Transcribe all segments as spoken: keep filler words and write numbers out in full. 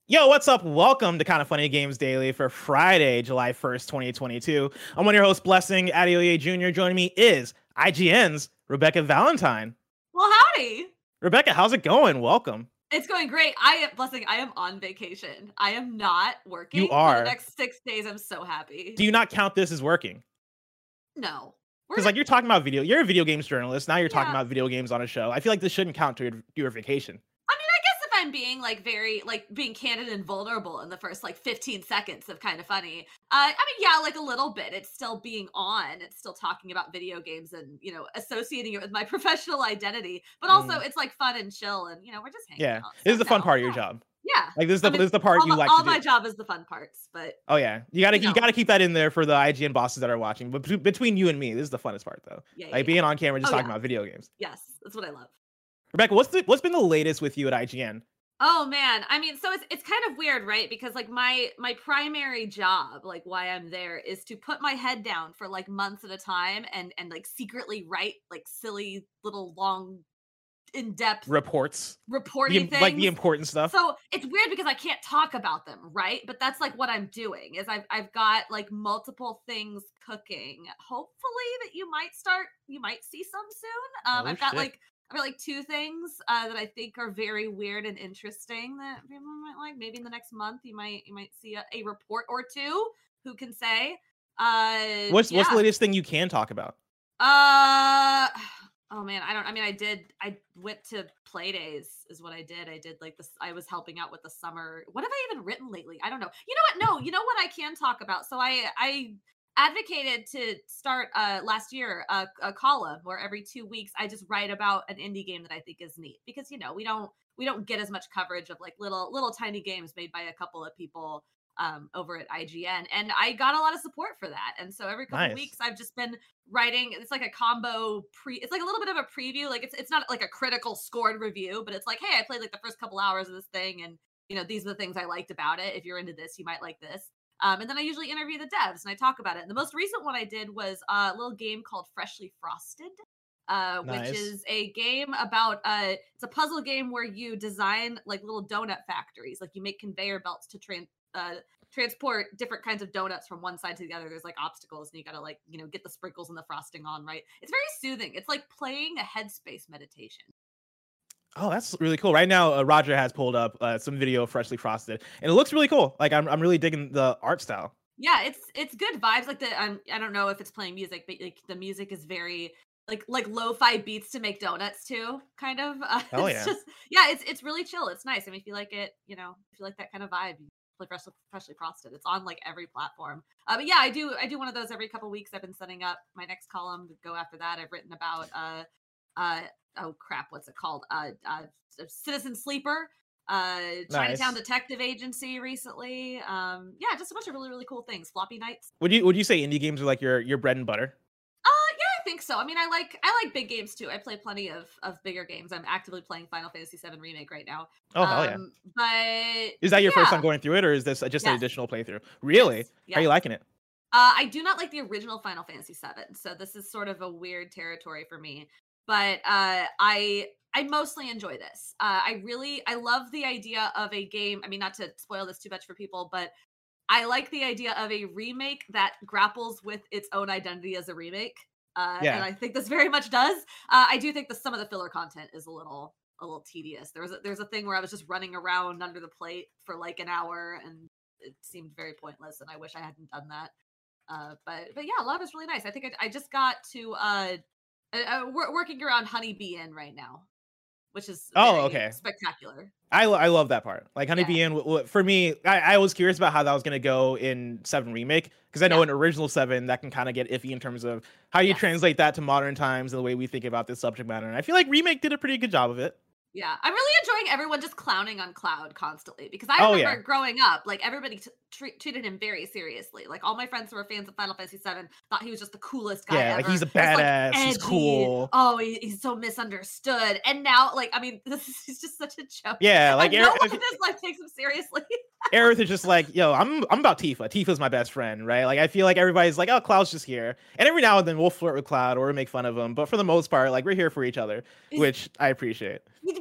Yo, what's up? Welcome to Kind of Funny Games Daily for Friday, July first, twenty twenty-two. I'm one of your hosts, Blessing Adeoye Junior Joining me is I G N's Rebecca Valentine. Well, howdy. Rebecca, how's it going? Welcome. It's going great. I am Blessing. I am on vacation. I am not working. You are. For the next six days. I'm so happy. Do you not count this as working? No. Because like you're talking about video, you're a video games journalist. Now you're Yeah. talking about video games on a show. I feel like this shouldn't count to your, your vacation. I mean, I guess if I'm being like very like being candid and vulnerable in the first like fifteen seconds of Kind of Funny, uh, I mean, yeah, like a little bit. It's still being on. It's still talking about video games and you know associating it with my professional identity. But also, Mm. it's like fun and chill, and you know we're just hanging Yeah, out. this So is the fun no, part of your no. job. Yeah. Like this is the I mean, this is the part all you my, like all to do. my job is the fun parts, but Oh yeah, you gotta you you know. gotta keep that in there for the I G N bosses that are watching. But bet- between you and me, this is the funnest part though. Yeah, yeah, Like yeah. being on camera, just Oh, talking yeah. about video games. Yes, that's what I love. Rebecca, what's the what's been the latest with you at I G N? Oh man, I mean, so it's it's kind of weird, right? Because like my my primary job, like why I'm there, is to put my head down for like months at a time and and like secretly write like silly little long, in depth Reports, reporty the, im- things. like the important stuff. So it's weird because I can't talk about them, right? But that's like what I'm doing is I've I've got like multiple things cooking. Hopefully that you might start, you might see some soon. Um, Oh, I've got shit. like I've got like two things uh, that I think are very weird and interesting that people might like. Maybe in the next month you might you might see a, a report or two. Who can say? Uh, what's what's the yeah. latest thing you can talk about? Uh oh man, I don't I mean I did I went to play days is what I did. I did like this I was helping out with the summer. What have I even written lately? I don't know. You know what? No, you know what I can talk about. So I I advocated to start uh last year a, a column where every two weeks I just write about an indie game that I think is neat because you know, we don't we don't get as much coverage of like little little tiny games made by a couple of people um over at I G N, and I got a lot of support for that. And so every couple Nice. weeks I've just been writing. It's like a combo pre it's like a little bit of a preview. Like it's it's not like a critical scored review, but it's like, hey, I played like the first couple hours of this thing and you know, these are the things I liked about it. If you're into this, you might like this. Um, and then I usually interview the devs and I talk about it. And the most recent one I did was a little game called Freshly Frosted, uh, Nice. which is a game about uh, it's a puzzle game where you design like little donut factories. Like you make conveyor belts to trans uh, transport different kinds of donuts from one side to the other. There's like obstacles and you gotta like, you know, get the sprinkles and the frosting on right. It's very soothing. It's like playing a headspace meditation. Oh, that's really cool. Right now, uh, Roger has pulled up uh, some video of Freshly Frosted, and it looks really cool. Like I'm I'm really digging the art style. Yeah, it's it's good vibes. Like the um, I don't know if it's playing music, but like the music is very like like lo-fi beats to make donuts too, kind of. Uh, Hell it's yeah. just yeah, it's it's really chill. It's nice. I mean, if you like it, you know, if you like that kind of vibe, you play freshly, freshly frosted. It's on like every platform. Uh, but yeah, I do I do one of those every couple weeks. I've been setting up my next column to go after that. I've written about uh uh oh crap, what's it called? Uh, uh Citizen Sleeper. Uh, Chinatown Nice. Detective Agency recently. Um, yeah, just a bunch of really, really cool things. Floppy Nights. Would you would you say indie games are like your your bread and butter? Uh, yeah, I think so. I mean, I like I like big games too. I play plenty of of bigger games. I'm actively playing Final Fantasy seven Remake right now. Oh hell yeah. Um, but Is that your first time yeah. going through it, or is this just an Yes. additional playthrough? Really? Yes. How Yeah. are you liking it? Uh, I do not like the original Final Fantasy seven, so this is sort of a weird territory for me. But uh, I I mostly enjoy this. Uh, I really I love the idea of a game. I mean, not to spoil this too much for people, but I like the idea of a remake that grapples with its own identity as a remake. Uh, Yeah. and I think this very much does. Uh, I do think that some of the filler content is a little a little tedious. There was a, there's a thing where I was just running around under the plate for like an hour, and it seemed very pointless. And I wish I hadn't done that. Uh, but but yeah, a lot of it's really nice. I think I, I just got to uh, uh, we're working around Honeybee Inn right now, which is Oh, very okay. spectacular. I, lo- I love that part. Like Honeybee Yeah. Inn, w- w- for me, I, I was curious about how that was going to go in seven Remake, because I know Yeah. in original seven, that can kind of get iffy in terms of how you Yes. translate that to modern times and the way we think about this subject matter. And I feel like Remake did a pretty good job of it. Yeah, I'm really enjoying everyone just clowning on Cloud constantly because I Oh, remember yeah. growing up, like everybody t- tre- treated him very seriously. Like all my friends who were fans of Final Fantasy seven thought he was just the coolest guy Yeah, ever. like he's a Just, like, badass, he's edgy. cool. Oh, he, he's so misunderstood. And now, like, I mean, this is he's just such a joke. Yeah, like and no Aerith- one in his life takes him seriously. Aerith is just like, yo, I'm I'm about Tifa. Tifa's my best friend, right? Like I feel like everybody's like, oh, Cloud's just here, and every now and then we'll flirt with Cloud or make fun of him, but for the most part, like we're here for each other, Is- which I appreciate. He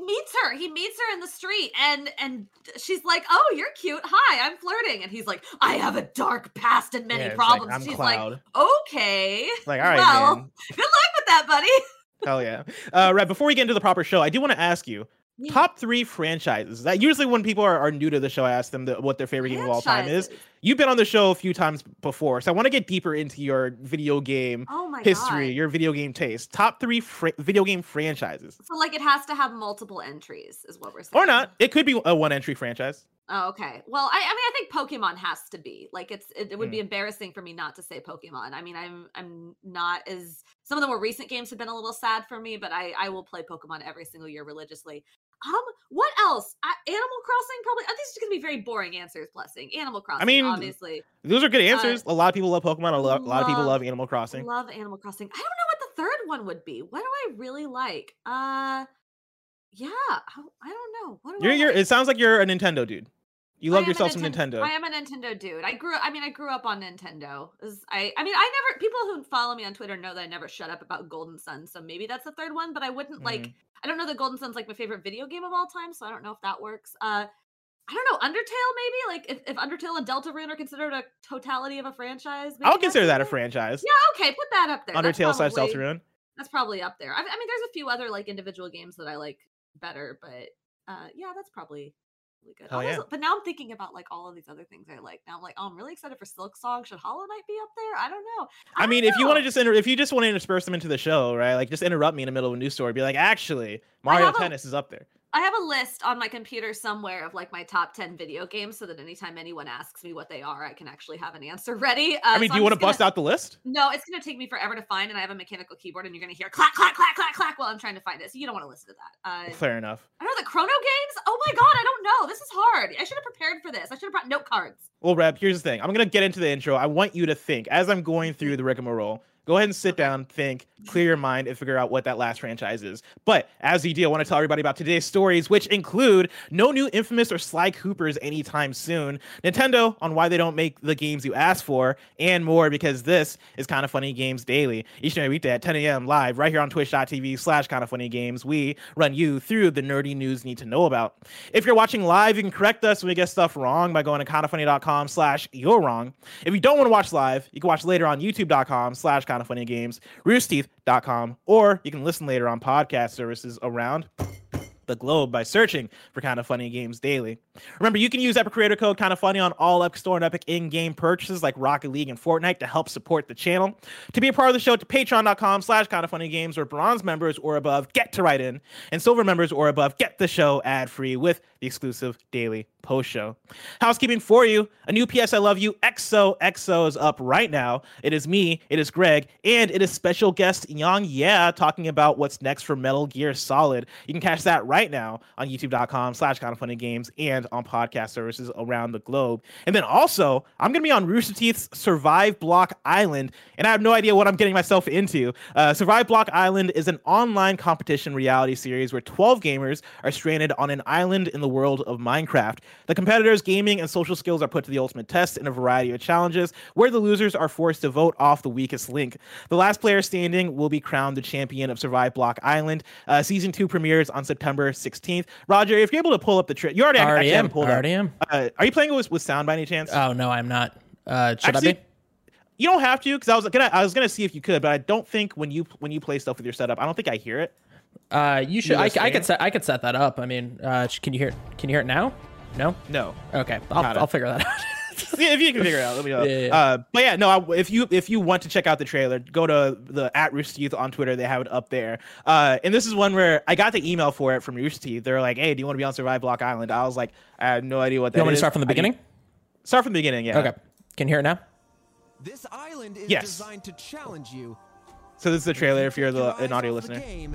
meets her. He meets her in the street, and and she's like, "Oh, you're cute. Hi, I'm flirting." And he's like, "I have a dark past and many Yeah, it's problems." like, I'm she's Cloud. like, "Okay, Like, all right, well, man. good luck with that, buddy." Hell yeah. Uh, Red, before we get into the proper show, I do want to ask you, Yeah. top three franchises. That usually when people are, are new to the show, I ask them the, what their favorite game of all time is. Franchises. You've been on the show a few times before, so I want to get deeper into your video game Oh my history, god. your video game taste. Top three fr- video game franchises. So like it has to have multiple entries, is what we're saying. Or not. It could be a one entry franchise. Oh, okay. Well, I, I mean, I think Pokemon has to be like it's. It, it would Mm. be embarrassing for me not to say Pokemon. I mean, I'm I'm not as some of the more recent games have been a little sad for me, but I I will play Pokemon every single year religiously. Um, what else? I, Animal Crossing probably. I think it's going to be very boring answers. Blessing Animal Crossing. mean, obviously, Those are good answers. a lot of people love Pokemon. A, lo- a lot of people love- love Animal Crossing. love Animal Crossing. I don't know what the third one would be. What do I really like? Uh, yeah, I, I don't know. What do You're, I you're, like? it sounds like you're a Nintendo dude. You I love am a yourself some Ninten- Nintendo. I am a Nintendo dude. I grew. I mean, I grew up on Nintendo. Is- I. I mean, I never. People who follow me on Twitter know that I never shut up about Golden Sun. So maybe that's the third one. But I wouldn't like. Mm. I don't know that Golden Sun's like my favorite video game of all time. So I don't know if that works. Uh, I don't know. Undertale maybe. Like if, if Undertale and Deltarune are considered a totality of a franchise. maybe I'll that's consider that a it. franchise. Yeah. Okay. Put that up there. That's Undertale slash probably- Deltarune. That's probably up there. I, I mean, there's a few other like individual games that I like better, but uh, yeah, that's probably really good. Hell All those- yeah. But now I'm thinking about like all of these other things I like. Now I'm like, oh, I'm really excited for Silk Song. Should Hollow Knight be up there? I don't know. I, don't mean, if you want to know. just inter- if you just want to intersperse them into the show, right? Like just interrupt me in the middle of a news story. Be like, actually, Mario have a- Tennis is up there. I have a list on my computer somewhere of like my top ten video games, so that anytime anyone asks me what they are, I can actually have an answer ready. Uh, I mean, so do you I'm want to just gonna- bust out the list? No, it's gonna take me forever to find, and I have a mechanical keyboard, and you're gonna hear clack, clack, clack, clack, clack while I'm trying to find it. So you don't want to listen to that. Uh, Fair enough. I don't know the Chrono games. Oh my god, I don't know. This is hard. I should have prepared for this. I should have brought note cards. Well, Reb, here's the thing. I'm gonna get into the intro. I want you to think as I'm going through the rigmarole. Go ahead and sit down, think, clear your mind, and figure out what that last franchise is. But as you do, I want to tell everybody about today's stories, which include no new Infamous or Sly Coopers anytime soon, Nintendo on why they don't make the games you ask for, and more, because this is Kind of Funny Games Daily. Each and every weekday at ten a.m. live right here on twitch.tv slash Kind of Funny Games. We run you through the nerdy news you need to know about. If you're watching live, you can correct us when we get stuff wrong by going to kindoffunny.com slash you're wrong. If you don't want to watch live, you can watch later on youtube.com slash Kind of Funny Games, rooster teeth dot com, or you can listen later on podcast services around the globe by searching for Kind of Funny Games Daily. Remember, you can use Epic Creator Code Kind of Funny on all Epic Store and Epic in-game purchases like Rocket League and Fortnite to help support the channel. To be a part of the show, to patreon.com slash Kind of Funny Games, where bronze members or above get to write in, and silver members or above get the show ad-free with the exclusive daily post show. Housekeeping for you, a new P S I Love You X O X O is up right now. It is me, it is Greg, and it is special guest Yang Yeah talking about what's next for Metal Gear Solid. You can catch that right now on youtube.com slash Kind of Funny Games and on podcast services around the globe. And then also, I'm going to be on Rooster Teeth's Survive Block Island, and I have no idea what I'm getting myself into. Uh, Survive Block Island is an online competition reality series where twelve gamers are stranded on an island in the world of Minecraft. The competitors' gaming and social skills are put to the ultimate test in a variety of challenges, where the losers are forced to vote off the weakest link. The last player standing will be crowned the champion of Survive Block Island. Uh, season two premieres on September sixteenth. Roger, if you're able to pull up the trailer, you already, already actually have am. it pulled already up. am. Uh, are you playing it with, with sound by any chance? Oh no, I'm not. Uh, should Actually, I be? You don't have to, because I was gonna I was gonna see if you could, but I don't think when you when you play stuff with your setup, I don't think I hear it. Uh, you should. You I, I listening? could set. I could set that up. I mean, uh, can you hear? Can you hear it now? No. No. Okay, I'll, Got it. I'll figure that out. Yeah, if you can figure it out, let me know. Yeah, yeah. Uh, but yeah, no. I, if you if you want to check out the trailer, go to the at Rooster Teeth on Twitter. They have it up there. Uh, and this is one where I got the email for it from Rooster Teeth. They're like, "Hey, do you want to be on Survive Block Island?" I was like, "I have no idea what that You want me to is." start from the I need- beginning? Start from the beginning. Yeah. Okay. Can you hear it now? This island is Yes. designed to challenge you. So this is the trailer. If you're Take your the, an eyes audio off the listener. game,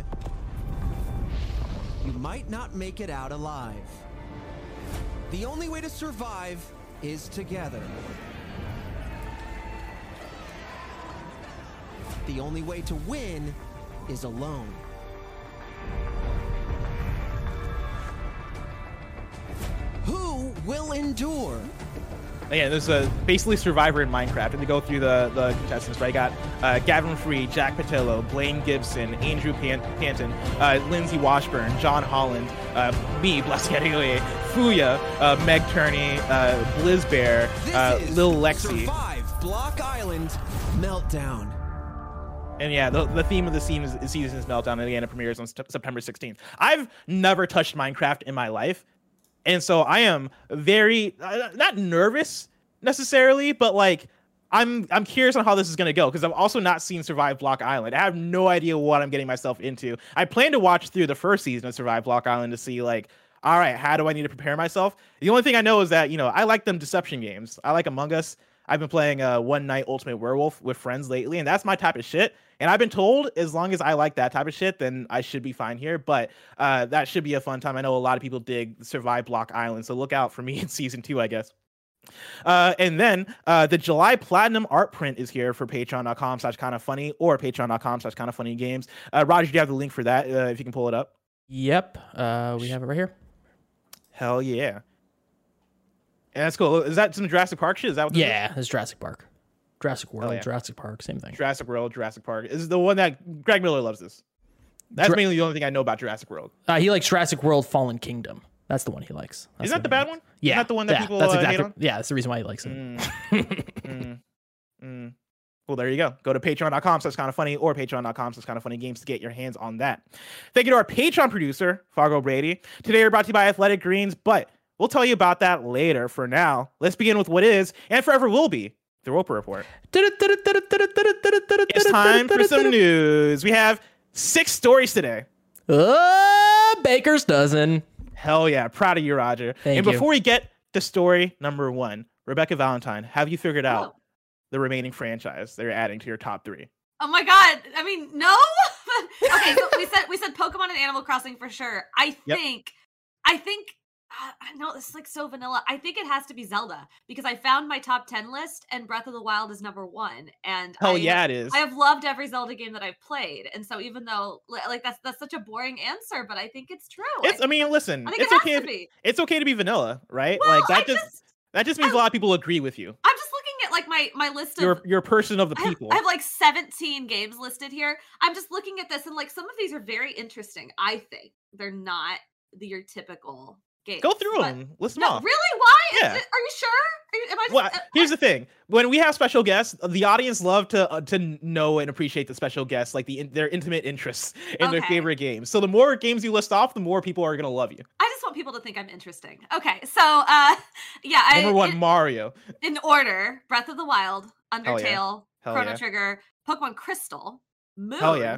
you might not make it out alive. The only way to survive is together. The only way to win is alone. Who will endure? Yeah, there's a basically Survivor in Minecraft, and to go through the the contestants, right? I got uh, Gavin Free, Jack Patillo, Blaine Gibson, Andrew Pan- Panton, uh, Lindsay Washburn, John Holland, uh, me, Blasquerie, Fuya, uh, Meg Turney, uh, Blizzbear, uh, Lil Lexi. Survive Block Island Meltdown. And yeah, the, the theme of the season is, season is Meltdown, and again, it premieres on st- September sixteenth. I've never touched Minecraft in my life. And so I am very uh, not nervous necessarily, but like I'm I'm curious on how this is going to go because I've also not seen Survive Block Island. I have no idea what I'm getting myself into. I plan to watch through the first season of Survive Block Island to see like, all right, how do I need to prepare myself? The only thing I know is that, you know, I like them deception games. I like Among Us. I've been playing uh, One Night Ultimate Werewolf with friends lately, and that's my type of shit. And I've been told as long as I like that type of shit, then I should be fine here. But uh, that should be a fun time. I know a lot of people dig Survive Block Island, so look out for me in season two, I guess. Uh, and then uh, the July Platinum art print is here for patreon.com slash kind of funny or patreon.com slash kind of funny games. Uh, Roger, do you have the link for that? Uh, if you can pull it up. Yep, uh, we have it right here. Hell yeah. And that's cool. Is that some Jurassic Park shit? Is that what this Yeah, it's Jurassic Park. Jurassic World, yeah. Jurassic Park, same thing. Jurassic World, Jurassic Park. This is the one that Greg Miller loves this. That's Dra- mainly the only thing I know about Jurassic World. Uh, he likes Jurassic World Fallen Kingdom. That's the one he likes. That's Isn't that the bad one? Yeah. Isn't that the one that yeah, people that's uh, exactly, hate on? Yeah, that's the reason why he likes it. Mm. mm. Mm. Well, there you go. Go to patreon.com slash kind of funny or patreon.com slash kind of funny games to get your hands on that. Thank you to our Patreon producer, Fargo Brady. Today we're brought to you by Athletic Greens, but we'll tell you about that later. For now, let's begin with what is and forever will be the Roper Report. It's time for some news. We have six stories today. Uh, Baker's dozen. Hell yeah. Proud of you, Roger. Thank and you. before we get to story number one, Rebecca Valentine, have you figured out Oh. the remaining franchise they're adding to your top three? Oh my god! I mean, no. Okay, so we said we said Pokemon and Animal Crossing for sure. I Yep. think, I think, uh, I know this is like so vanilla. I think it has to be Zelda because I found my top ten list and Breath of the Wild is number one. And Hell I, yeah, it is. I have loved every Zelda game that I've played, and so even though li- like that's that's such a boring answer, but I think it's true. It's. I, I mean, listen. I think It's it has okay. to If, be. it's okay to be vanilla, right? Well, like that I just, just that just means I- a lot of people agree with you. I'm just looking at like my my list of You're you're a person of the I have, people. I have like seventeen games listed here. I'm just looking at this and like some of these are very interesting. I think they're not the, your typical games. Go through but- them. List them No, off. really? Why? Is Yeah. it- are you sure? Are you, am I just, Well, uh, here's the thing: when we have special guests, the audience love to uh, to know and appreciate the special guests, like the in, their intimate interests in their Okay. favorite games. So the more games you list off, the more people are gonna love you. I just want people to think I'm interesting. Okay, so uh, yeah, I, Number one, in, Mario. in order: Breath of the Wild, Hell yeah. Undertale, Hell Chrono yeah. Trigger, Pokemon Crystal, Moon, Hell yeah.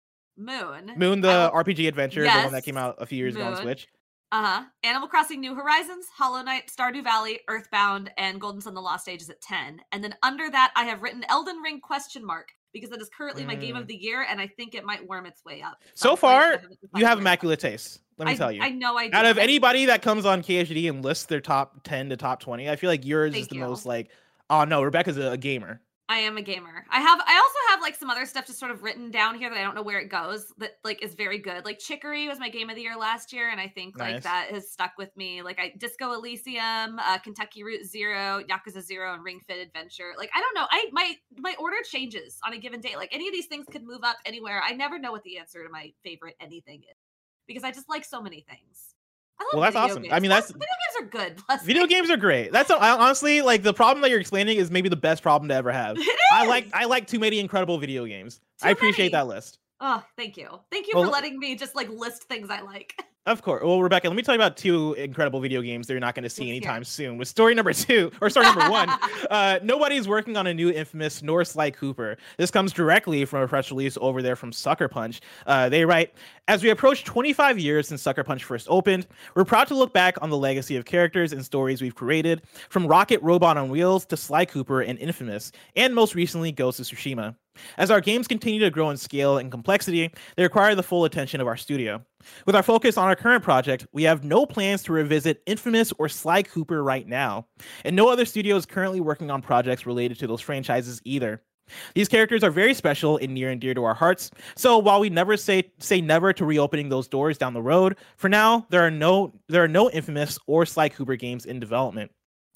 Moon, Moon, the Al- R P G adventure, the one yes, that came out a few years ago on Moon. Switch. Uh-huh. Animal Crossing New Horizons, Hollow Knight, Stardew Valley, Earthbound, and Golden Sun: The Lost Age is at ten. And then under that, I have written Elden Ring question mark because that is currently my game Mm. of the year, and I think it might worm its way up. So I'm quite far, excited to You find have where immaculate taste. Let me I, tell you. I know I do. Out of I- anybody that comes on K H D and lists their top ten to top twenty, I feel like yours is Thank the you. most like, oh no, Rebecca's a, a gamer. I am a gamer. I have. I also have like some other stuff just sort of written down here that I don't know where it goes. That like is very good. Like Chicory was my game of the year last year, and I think like Nice. that has stuck with me. Like I Disco Elysium, uh, Kentucky Route Zero, Yakuza Zero, and Ring Fit Adventure. Like I don't know. I my my order changes on a given day. Like any of these things could move up anywhere. I never know what the answer to my favorite anything is because I just like so many things. I love Well, that's video awesome. Games. I mean, Plus, that's- video games are good. Plus, Video games are great. That's I, honestly like the problem that you're explaining is maybe the best problem to ever have. It I is! like I like too many incredible video games. Too I appreciate many. that list. Oh, thank you. Thank you Well, for letting me just like list things I like. Of course. Well, Rebecca, let me tell you about two incredible video games that you're not going to see Let's hear anytime it. soon. With story number two, or story number one, uh, nobody's working on a new Infamous nor Sly Cooper. This comes directly from a press release over there from Sucker Punch. Uh, they write, as we approach twenty-five years since Sucker Punch first opened, we're proud to look back on the legacy of characters and stories we've created, from Rocket Robot on Wheels to Sly Cooper and Infamous, and most recently Ghost of Tsushima. As our games continue to grow in scale and complexity, they require the full attention of our studio. With our focus on our current project, we have no plans to revisit Infamous or Sly Cooper right now, and no other studio is currently working on projects related to those franchises either. These characters are very special and near and dear to our hearts, so while we never say say never to reopening those doors down the road, for now there are no there are no Infamous or Sly Cooper games in development.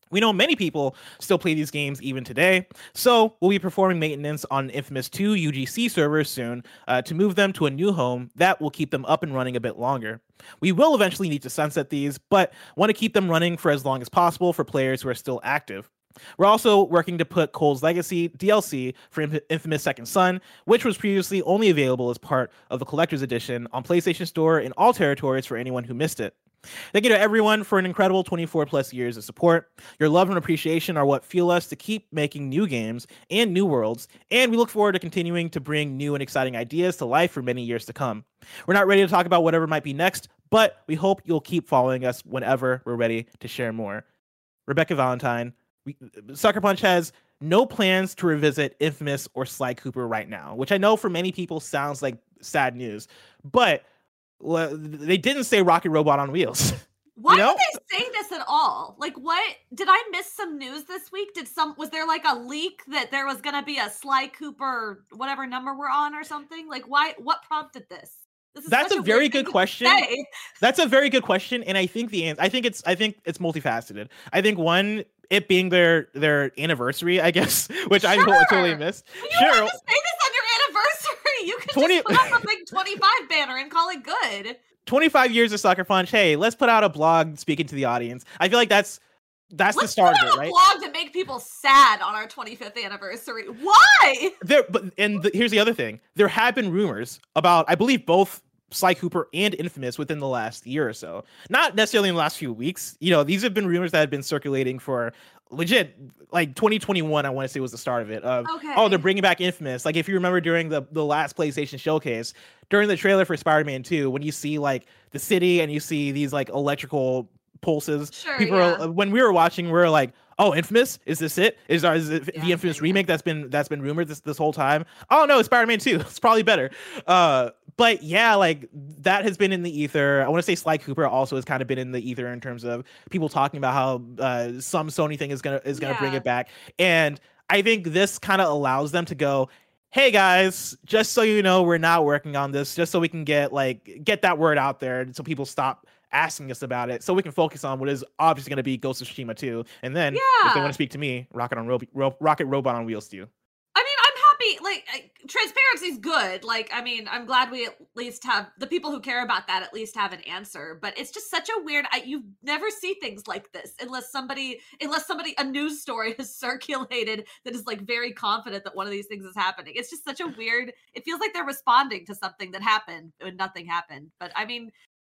We know many people still play these games even today, so we'll be performing maintenance on Infamous two U G C servers soon uh, to move them to a new home that will keep them up and running a bit longer. We will eventually need to sunset these, but want to keep them running for as long as possible for players who are still active. We're also working to put Cole's Legacy D L C for Infamous Second Son, which was previously only available as part of the Collector's Edition on PlayStation Store in all territories for anyone who missed it. Thank you to everyone for an incredible twenty-four plus years of support. Your love and appreciation are what fuel us to keep making new games and new worlds, and we look forward to continuing to bring new and exciting ideas to life for many years to come. We're not ready to talk about whatever might be next, but we hope you'll keep following us whenever we're ready to share more. Rebecca Valentine, we, Sucker Punch has no plans to revisit Infamous or Sly Cooper right now, which I know for many people sounds like sad news, but well, they didn't say Rocket Robot on Wheels. Why you know? did they say this at all? Like, what? Did I miss some news this week? Did some, was there like a leak that there was going to be a Sly Cooper, whatever number we're on or something? Like, why, what prompted this? This is That's a, a very good question. Say. That's a very good question. And I think the answer, I think it's, I think it's multifaceted. I think one, it being their, their anniversary, I guess, which sure. I totally missed. You sure. don't have to say this on your anniversary. You could twenty just put up a big twenty-five banner and call it good. twenty-five years of Sucker Punch. Hey, let's put out a blog speaking to the audience. I feel like that's that's let's the start put out of it, right? A blog to make people sad on our twenty-fifth anniversary. Why? There, but and the, here's the other thing. There have been rumors about, I believe, both Sly Cooper and Infamous within the last year or so. Not necessarily in the last few weeks. You know, these have been rumors that have been circulating for legit, like twenty twenty-one, I want to say was the start of it. Of, okay. Oh, they're bringing back Infamous. Like, if you remember during the, the last PlayStation showcase, during the trailer for Spider-Man two, when you see, like, the city and you see these, like, electrical pulses, sure, people yeah. are, when we were watching, we were like, oh, Infamous? Is this it? Is, our, is it yeah, the Infamous yeah. remake that's been that's been rumored this, this whole time? Oh, no, it's Spider-Man two. It's probably better. Uh, but yeah, like, that has been in the ether. I want to say Sly Cooper also has kind of been in the ether in terms of people talking about how uh, some Sony thing is gonna is gonna yeah. bring it back. And I think this kind of allows them to go, hey guys, just so you know, we're not working on this, just so we can get like get that word out there, so people stop asking us about it, so we can focus on what is obviously going to be Ghost of Tsushima two, and then yeah. if they want to speak to me, Rocket on Ro- Ro- Rocket Robot on Wheels too. I mean, I'm happy. Like, transparency is good. Like, I mean, I'm glad we at least have the people who care about that at least have an answer. But it's just such a weird. I, you never see things like this unless somebody, unless somebody, a news story has circulated that is like very confident that one of these things is happening. It's just such a weird. It feels like they're responding to something that happened when nothing happened. But I mean,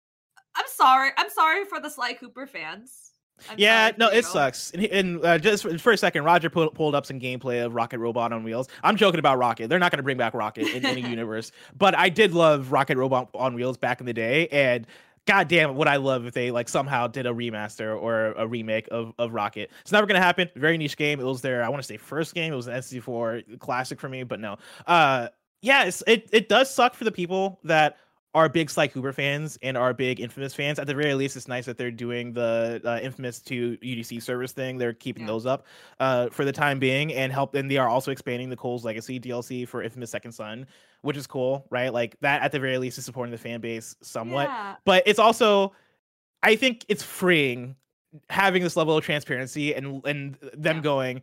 I'm sorry. I'm sorry for the Sly Cooper fans. I'm yeah, no, it you. sucks. And, and uh, just for, for a second, Roger pull, pulled up some gameplay of Rocket Robot on Wheels. I'm joking about Rocket. They're not going to bring back Rocket in any universe. But I did love Rocket Robot on Wheels back in the day. And God damn, would I love if they like somehow did a remaster or a remake of, of Rocket. It's never going to happen. Very niche game. It was their, I want to say, first game. It was an N C four classic for me, but no. Uh, yeah, it's, it, it does suck for the people that are big Sly Cooper fans and are big Infamous fans. At the very least, it's nice that they're doing the uh, Infamous two U D C service thing. They're keeping yeah. those up uh, for the time being, and help. And they are also expanding the Cole's Legacy D L C for Infamous Second Son, which is cool, right? Like that, at the very least, is supporting the fan base somewhat. Yeah. But it's also, I think, it's freeing having this level of transparency and and them yeah. going,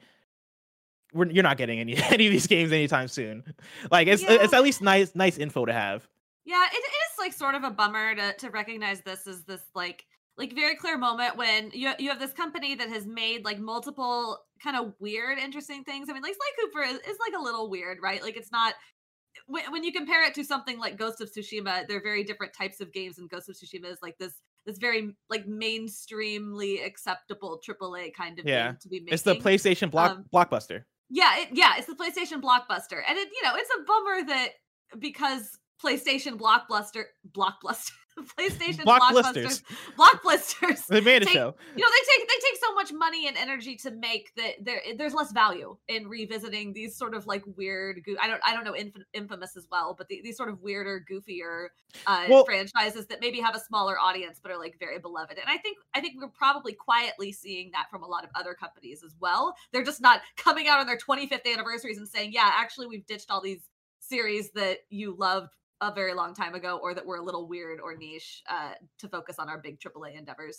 We're, you're not getting any any of these games anytime soon. Like it's yeah. it's at least nice nice info to have. Yeah, it, it is like sort of a bummer to to recognize this as this like like very clear moment when you you have this company that has made like multiple kind of weird, interesting things. I mean, like Sly Cooper is, is like a little weird, right? Like it's not when, when you compare it to something like Ghost of Tsushima, they're very different types of games, and Ghost of Tsushima is like this this very like mainstreamly acceptable triple A kind of yeah. game to be making. It's the PlayStation block um, blockbuster. Yeah, it, yeah, it's the PlayStation blockbuster, and it you know it's a bummer that because PlayStation blockbuster blockbuster PlayStation blockbusters blockbusters they made a take, show. You know they take they take so much money and energy to make that there there's less value in revisiting these sort of like weird I don't I don't know Inf- Infamous as well, but the, these sort of weirder, goofier uh, well, franchises that maybe have a smaller audience but are like very beloved. And I think I think we're probably quietly seeing that from a lot of other companies as well. They're just not coming out on their twenty-fifth anniversaries and saying, yeah, actually we've ditched all these series that you loved a very long time ago or that were a little weird or niche uh, to focus on our big triple A endeavors.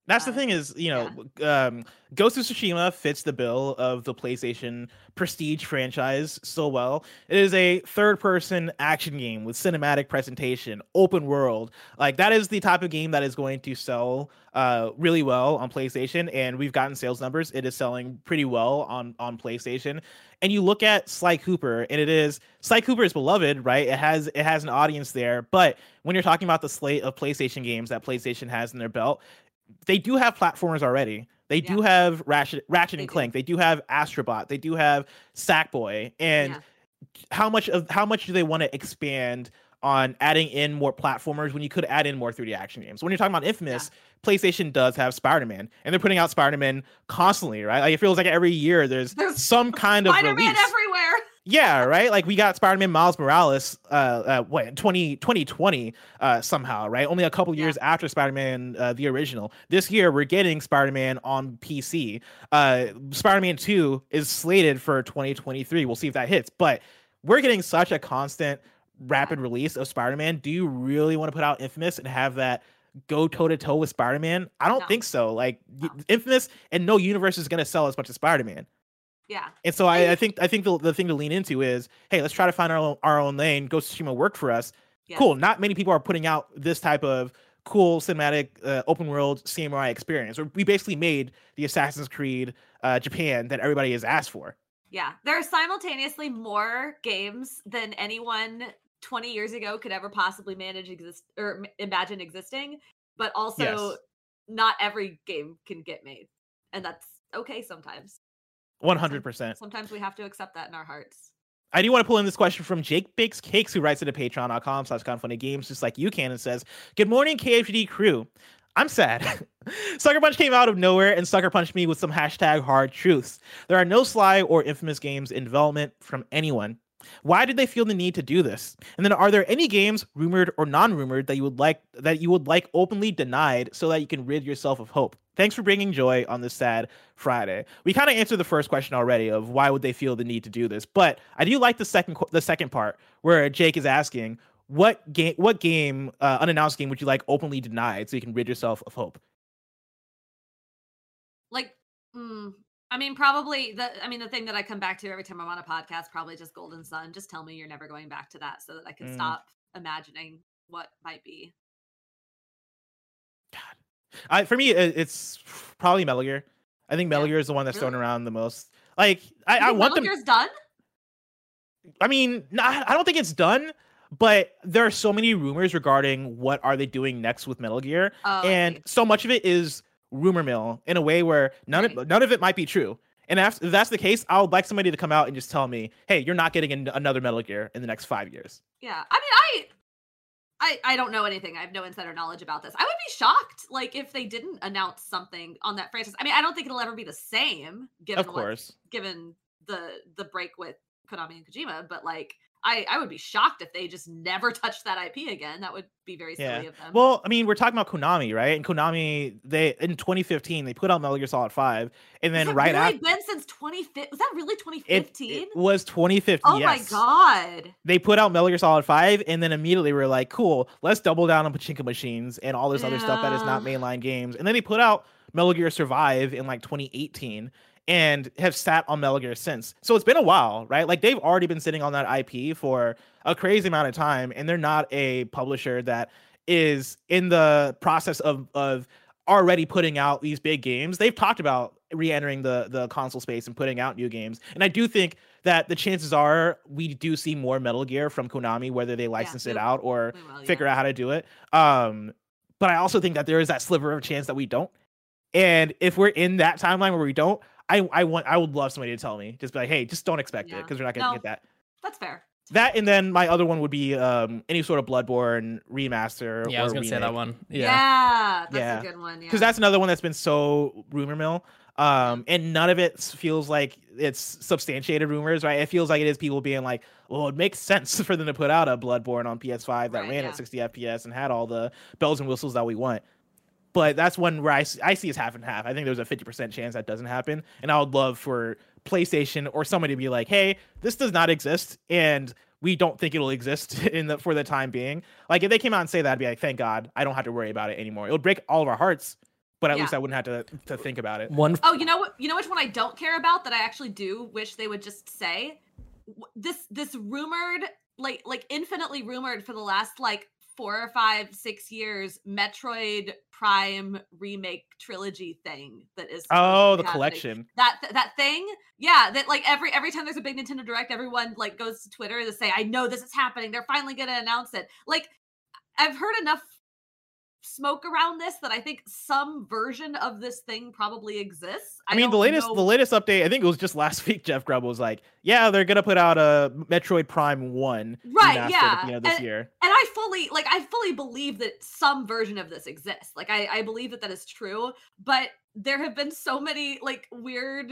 That's the Uh, thing is, you know, um, Ghost of Tsushima fits the bill of the PlayStation prestige franchise so well. It is a third-person action game with cinematic presentation, open world. Like that is the type of game that is going to sell uh, really well on PlayStation, and we've gotten sales numbers. It is selling pretty well on on PlayStation. And you look at Sly Cooper, and it is Sly Cooper is beloved, right? It has it has an audience there, but when you're talking about the slate of PlayStation games that PlayStation has in their belt, they do have platformers already. They do Yeah. have Ratchet, Ratchet They and do. Clank. They do have Astrobot. They do have Sackboy. And Yeah. how much of how much do they want to expand on adding in more platformers when you could add in more three D action games? When you're talking about Infamous, PlayStation does have Spider-Man, and they're putting out Spider-Man constantly, right? Like it feels like every year there's, There's some kind of Spider-Man release. everywhere. Yeah, right. Like we got Spider-Man Miles Morales, uh, uh what twenty twenty uh, somehow, right? Only a couple Yeah. years after Spider-Man uh, the original. This year we're getting Spider-Man on P C. Uh, Spider-Man two is slated for twenty twenty-three. We'll see if that hits. But we're getting such a constant, rapid release of Spider-Man. Do you really want to put out Infamous and have that go toe to toe with Spider-Man? I don't No. think so. Like No. Infamous and no universe is going to sell as much as Spider-Man. Yeah. And so I, I think I think the, the thing to lean into is, hey, let's try to find our own, our own lane. Ghost of Tsushima worked for us. Yes. Cool. Not many people are putting out this type of cool cinematic uh, open world samurai experience. Or we basically made the Assassin's Creed uh, Japan that everybody has asked for. Yeah. There are simultaneously more games than anyone twenty years ago could ever possibly manage exist or m- imagine existing, but also Yes. not every game can get made. And that's okay sometimes. one hundred percent. Sometimes we have to accept that in our hearts. I do want to pull in this question from Jake Bakes Cakes, who writes it at patreon.com slash confunnygames, just like you can, and says, good morning, K F G D crew. I'm sad. Sucker Punch came out of nowhere and Sucker Punched me with some hashtag hard truths. There are no Sly or Infamous games in development from anyone. Why did they feel the need to do this? And then are there any games, rumored or non-rumored, that you would like that you would like openly denied so that you can rid yourself of hope? Thanks for bringing joy on this sad Friday. We kind of answered the first question already of why would they feel the need to do this, but I do like the second qu- the second part where Jake is asking what game what game uh, unannounced game would you like openly denied so you can rid yourself of hope? Like, mm, I mean, probably the. I mean, the thing that I come back to every time I'm on a podcast, probably just Golden Sun. Just tell me you're never going back to that, so that I can Mm. stop imagining what might be. I, for me, it, it's probably Metal Gear. I think Metal Yeah. Gear is the one that's thrown Really? around the most. Like, I, You I think want Metal them. Gear's done. I mean, no, I don't think it's done, but there are so many rumors regarding what are they doing next with Metal Gear, Oh, I and see. so much of it is rumor mill in a way where none Right. of none of it might be true. And if, if that's the case, I would like somebody to come out and just tell me, "Hey, you're not getting an, another Metal Gear in the next five years." Yeah, I mean, I, I, I don't know anything. I have no insider knowledge about this. I would be shocked, like, if they didn't announce something on that franchise. I mean, I don't think it'll ever be the same, given Of what- course. given the the break with Konami and Kojima. But like, I, I would be shocked if they just never touched that I P again. That would be very silly Yeah. of them. Well, I mean, we're talking about Konami, right? And Konami, they in twenty fifteen they put out Metal Gear Solid five, and Has then it right really after been since twenty fifteen? Was that really twenty it, fifteen? it was twenty fifteen. Oh yes. my god! They put out Metal Gear Solid five, and then immediately we were like, cool, let's double down on pachinko machines and all this other stuff that is not Yeah. mainline games. And then they put out Metal Gear Survive in like twenty eighteen and have sat on Metal Gear since. So it's been a while, right? Like they've already been sitting on that I P for a crazy amount of time, and they're not a publisher that is in the process of of already putting out these big games. They've talked about re-entering the the console space and putting out new games, and I do think that the chances are we do see more Metal Gear from Konami, whether they license we- it out or we will, yeah. figure out how to do it. Um, but I also think that there is that sliver of chance that we don't. And if we're in that timeline where we don't, I I want I would love somebody to tell me, just be like, hey, just don't expect it Yeah. because we're not gonna No. get that. That's fair. That and then my other one would be um any sort of Bloodborne remaster. Yeah, I was gonna say that one. Yeah. Yeah, that's Yeah. a good one. Yeah, Because that's another one that's been so rumor mill. Um, and none of it feels like it's substantiated rumors, right? It feels like it is people being like, well, it makes sense for them to put out a Bloodborne on P S five that Right, ran yeah. at sixty F P S and had all the bells and whistles that we want. But that's one where I, s- I see as half and half. I think there's a fifty percent chance that doesn't happen. And I would love for PlayStation or somebody to be like, hey, this does not exist. And we don't think it'll exist in the for the time being. Like if they came out and say that, I'd be like, thank God, I don't have to worry about it anymore. It would break all of our hearts, but at Yeah. least I wouldn't have to to think about it. One. Oh, you know what? You know which one I don't care about that I actually do wish they would just say? W- This this rumored, like like infinitely rumored for the last like four or five, six years, Metroid Prime remake trilogy thing that is Oh, supposedly the happening. collection. That th- that thing, yeah, that like every every time there's a big Nintendo Direct, everyone like goes to Twitter to say, "I know this is happening. They're finally gonna announce it." Like, I've heard enough smoke around this that I think some version of this thing probably exists. I mean, the don't latest know- the latest update, I think it was just last week. Jeff Grubb was like, "Yeah, they're gonna put out a Metroid Prime One Right, remastered yeah, at the end of this and- year." and I fully like I fully believe that some version of this exists. Like I I believe that that is true, but there have been so many like weird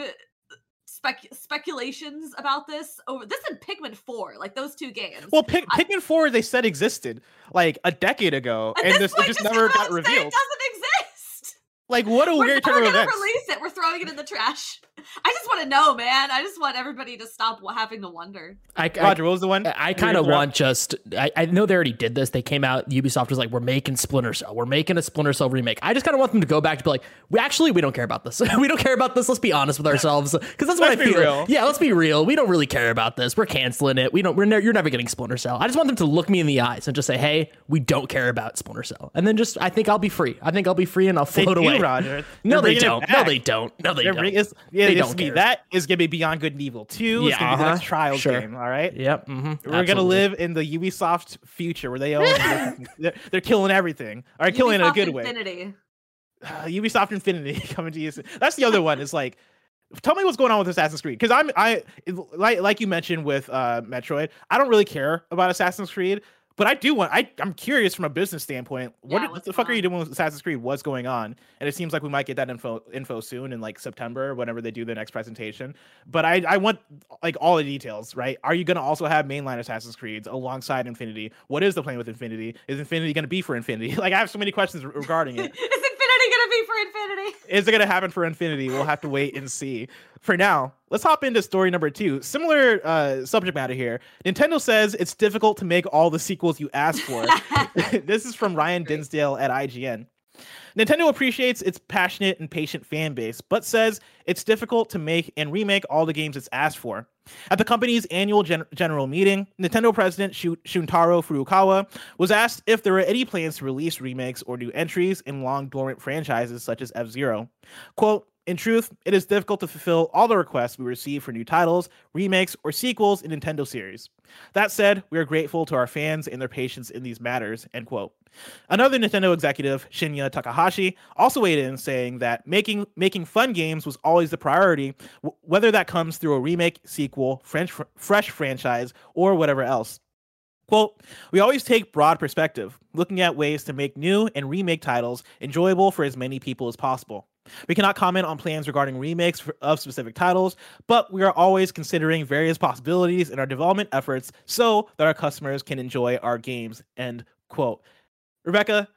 spec speculations about this over this and Pikmin four, like those two games. Well, Pik- I- Pikmin Four, they said existed like a decade ago, At and this this point, it just just never come out got and say revealed. It doesn't exist. Like, what a We're weird never turn of gonna events. release it. We're throwing it in the trash. I just want to know, man. I just want everybody to stop wa- having to wonder. I, I, Roger, what was the one? I you kind of were gonna want just. I, I know they already did this. They came out. Ubisoft was like, "We're making Splinter Cell. We're making a Splinter Cell remake." I just kind of want them to go back to be like, "We actually we don't care about this. we don't care about this. Let's be honest with ourselves, because that's what Let's I be feel. real. Yeah, let's be real. We don't really care about this. We're canceling it. We don't. We're ne- you're never getting Splinter Cell. I just want them to look me in the eyes and just say, "Hey, we don't care about Splinter Cell," and then just I think I'll be free. I think I'll be free and I'll They float do, away. Roger. No, They're they bringing it don't. No, back. they don't. No, they They're don't. bring- it's, yeah, They it's don't gonna be- care. that is gonna be Beyond Good and Evil Two. It's Yeah, gonna be the uh-huh. next Trials Sure. game. All right. Yep. Mm-hmm. We're gonna live in the Ubisoft future where they own. they're, they're killing everything. Or killing in a Ubisoft good way. Infinity. Uh, Ubisoft Infinity coming to you soon. That's the other one. Is like, tell me what's going on with Assassin's Creed, because I'm I like like you mentioned with uh, Metroid. I don't really care about Assassin's Creed, but I do want. I I'm curious from a business standpoint. What, Yeah, what what's the fuck going are you on? doing with Assassin's Creed? What's going on? And it seems like we might get that info info soon in like September, whenever they do the next presentation. But I I want like all the details. Right? Are you gonna also have mainline Assassin's Creeds alongside Infinity? What is the plan with Infinity? Is Infinity gonna be for Infinity? Like, I have so many questions regarding it. Is Infinity gonna be for Infinity? Is it going to happen for Infinity? We'll have to wait and see. For now, let's hop into story number two. Similar uh, subject matter here. Nintendo says it's difficult to make all the sequels you ask for. This is from Ryan Dinsdale at I G N. Nintendo appreciates its passionate and patient fan base, but says it's difficult to make and remake all the games it's asked for. At the company's annual gen- general meeting, Nintendo president Shu- Shuntaro Furukawa was asked if there were any plans to release remakes or new entries in long-dormant franchises such as F-Zero. Quote, "In truth, it is difficult to fulfill all the requests we receive for new titles, remakes, or sequels in Nintendo series. That said, we are grateful to our fans and their patience in these matters," end quote. Another Nintendo executive, Shinya Takahashi, also weighed in, saying that making making fun games was always the priority, w- whether that comes through a remake, sequel, French, fr- fresh franchise, or whatever else. Quote, "We always take broad perspective, looking at ways to make new and remake titles enjoyable for as many people as possible. We cannot comment on plans regarding remakes for, of specific titles, but we are always considering various possibilities in our development efforts so that our customers can enjoy our games," end quote. Rebecca,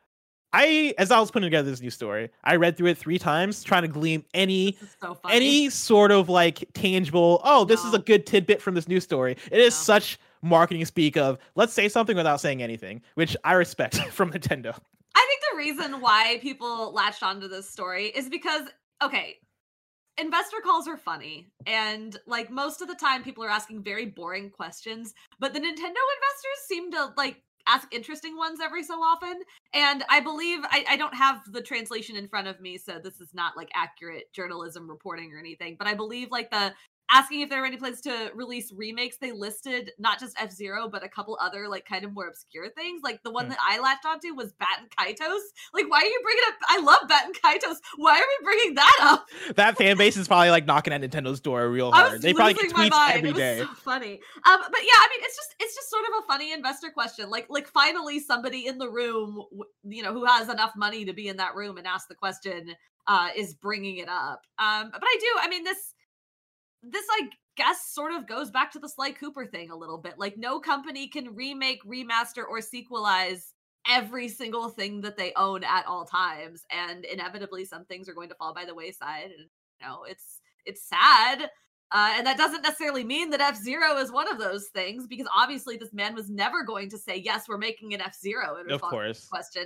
I, as I was putting together this new story, I read through it three times trying to glean any This is so funny. any sort of like tangible, oh, this is No. a good tidbit from this news story. It is No. such marketing speak of let's say something without saying anything, which I respect from Nintendo. I think the reason why people latched onto this story is because, okay, investor calls are funny. And like most of the time, people are asking very boring questions, but the Nintendo investors seem to like ask interesting ones every so often. And I believe, I, I don't have the translation in front of me, so this is not like accurate journalism reporting or anything, but I believe like the asking if there were any plans to release remakes, they listed not just F-Zero, but a couple other like kind of more obscure things. Like the one Hmm. that I latched onto was Batten Kaitos. Like, why are you bringing up? I love Batten Kaitos. Why are we bringing that up? That fan base is probably like knocking at Nintendo's door real I hard. was They probably get losing my tweets mind. every It was day. so funny. Um, but yeah, I mean, it's just it's just sort of a funny investor question. Like, like finally somebody in the room, w- you know, who has enough money to be in that room and ask the question, uh, is bringing it up. Um, but I do. I mean, this this I guess sort of goes back to the Sly Cooper thing a little bit. Like, no company can remake, remaster, or sequelize every single thing that they own at all times, and inevitably some things are going to fall by the wayside. And you know, it's it's sad. Uh, and that doesn't necessarily mean that F-Zero is one of those things, because obviously this man was never going to say, yes, we're making an F-Zero in Of response to course. this question.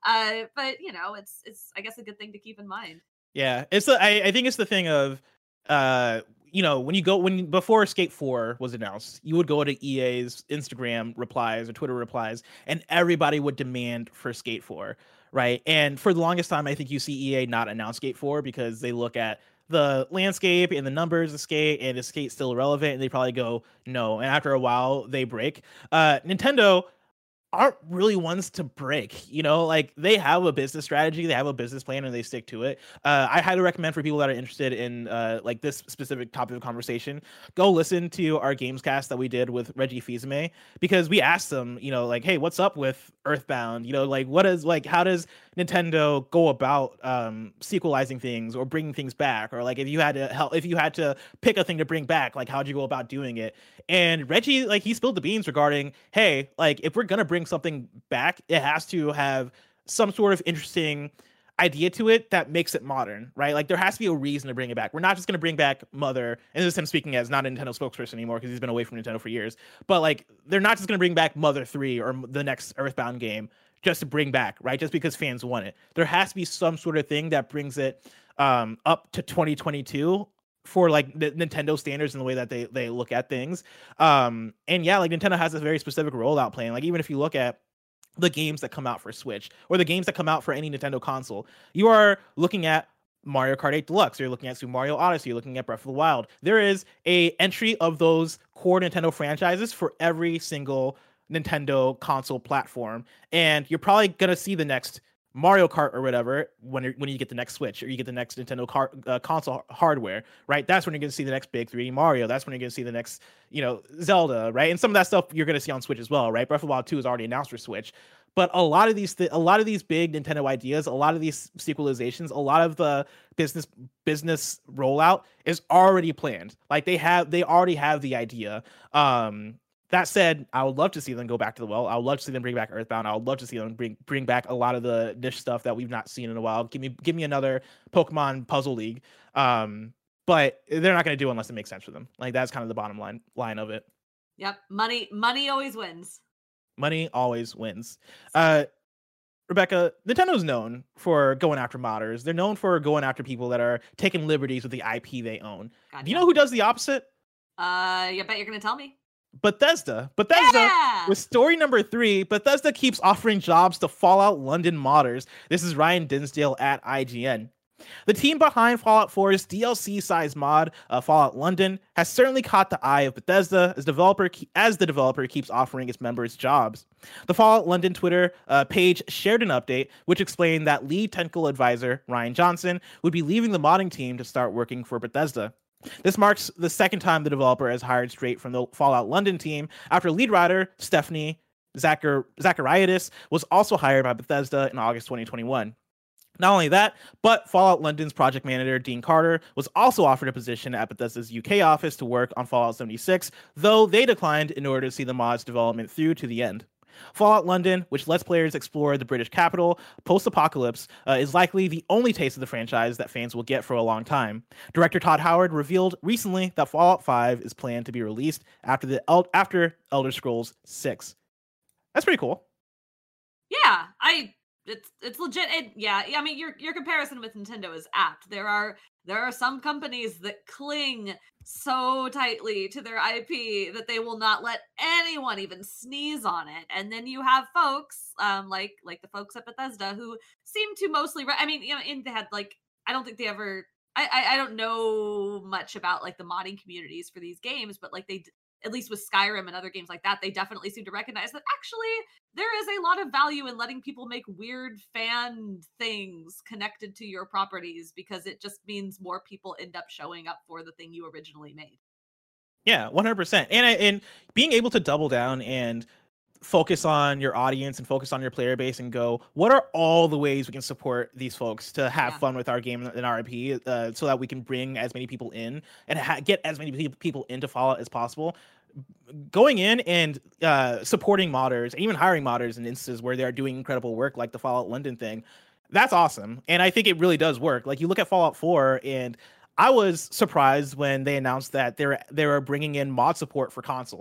Uh, but you know, it's it's I guess a good thing to keep in mind. Yeah, it's the, I, I think it's the thing of, uh, you know, when you go when before Skate four was announced, you would go to E A's Instagram replies or Twitter replies, and everybody would demand for Skate four, right? And for the longest time, I think you see E A not announce Skate four because they look at the landscape and the numbers of Skate, and is Skate still relevant? And they probably go no. And after a while, they break. Uh, Nintendo aren't really ones to break, you know, like they have a business strategy, they have a business plan, and they stick to it. Uh, I highly recommend for people that are interested in uh, like this specific topic of conversation, go listen to our Gamescast that we did with Reggie Fils-Aimé, because we asked them, you know, like, hey, what's up with Earthbound? You know, like what is like, how does Nintendo go about um, sequelizing things or bringing things back? Or like if you had to help, if you had to pick a thing to bring back, like how'd you go about doing it? And Reggie, like he spilled the beans regarding, hey, like if we're gonna bring something back, it has to have some sort of interesting idea to it that makes it modern, right? Like there has to be a reason to bring it back. We're not just going to bring back Mother, and this is him speaking as not a Nintendo spokesperson anymore because he's been away from Nintendo for years, but like they're not just going to bring back Mother three or the next Earthbound game just to bring back, right? Just because fans want it. There has to be some sort of thing that brings it um, up to twenty twenty-two for like the Nintendo standards and the way that they they look at things. Um, and yeah, like Nintendo has a very specific rollout plan. Like even if you look at the games that come out for Switch or the games that come out for any Nintendo console, you are looking at Mario Kart eight Deluxe, you're looking at Super Mario Odyssey, you're looking at Breath of the Wild. There is a entry of those core Nintendo franchises for every single Nintendo console platform, and you're probably gonna see the next Mario Kart or whatever when you're, when you get the next Switch or you get the next Nintendo car, uh, console hardware, right? That's when you're going to see the next big three D Mario. That's when you're going to see the next, you know, Zelda, right? And some of that stuff you're going to see on Switch as well, right? Breath of the Wild two is already announced for Switch, but a lot of these, th- a lot of these big Nintendo ideas, a lot of these sequelizations, a lot of the business business rollout is already planned. Like they have, they already have the idea. Um, That said, I would love to see them go back to the well. I would love to see them bring back Earthbound. I would love to see them bring bring back a lot of the niche stuff that we've not seen in a while. Give me give me another Pokemon Puzzle League. Um, but they're not going to do it unless it makes sense for them. Like that's kind of the bottom line line of it. Yep, money money always wins. Money always wins. Uh, Rebecca, Nintendo's known for going after modders. They're known for going after people that are taking liberties with the I P they own. Gotcha. Do you know who does the opposite? Uh, I bet you're going to tell me. Bethesda. Bethesda, Yeah! with story number three, Bethesda keeps offering jobs to Fallout London modders. This is Ryan Dinsdale at I G N. The team behind Fallout four's D L C-sized mod, uh, Fallout London, has certainly caught the eye of Bethesda as developer as the developer keeps offering its members jobs. The Fallout London Twitter uh, page shared an update which explained that lead technical advisor Ryan Johnson would be leaving the modding team to start working for Bethesda. This marks the second time the developer has hired straight from the Fallout London team after lead writer Stephanie Zachar- Zachariadis was also hired by Bethesda in August twenty twenty-one. Not only that, but Fallout London's project manager Dean Carter was also offered a position at Bethesda's U K office to work on Fallout seventy-six, though they declined in order to see the mod's development through to the end. Fallout London, which lets players explore the British capital post-apocalypse, uh, is likely the only taste of the franchise that fans will get for a long time. Director Todd Howard revealed recently that Fallout five is planned to be released after the El- after Elder Scrolls six. That's pretty cool. Yeah, I it's it's legit. It, yeah, I mean your your comparison with Nintendo is apt. There are there are some companies that cling so tightly to their I P that they will not let anyone even sneeze on it. And then you have folks um like like the folks at Bethesda who seem to mostly re- I mean, you know, in they had like I don't think they ever I, I I don't know much about like the modding communities for these games, but like they at least with Skyrim and other games like that, they definitely seem to recognize that actually there is a lot of value in letting people make weird fan things connected to your properties because it just means more people end up showing up for the thing you originally made. Yeah, one hundred percent. And I- and being able to double down and focus on your audience and focus on your player base and go, what are all the ways we can support these folks to have Yeah. fun with our game and our I P uh, so that we can bring as many people in and ha- get as many pe- people into Fallout as possible. Going in and uh, supporting modders and even hiring modders in instances where they're doing incredible work like the Fallout London thing, that's awesome. And I think it really does work. Like you look at Fallout four, and I was surprised when they announced that they're they were bringing in mod support for console.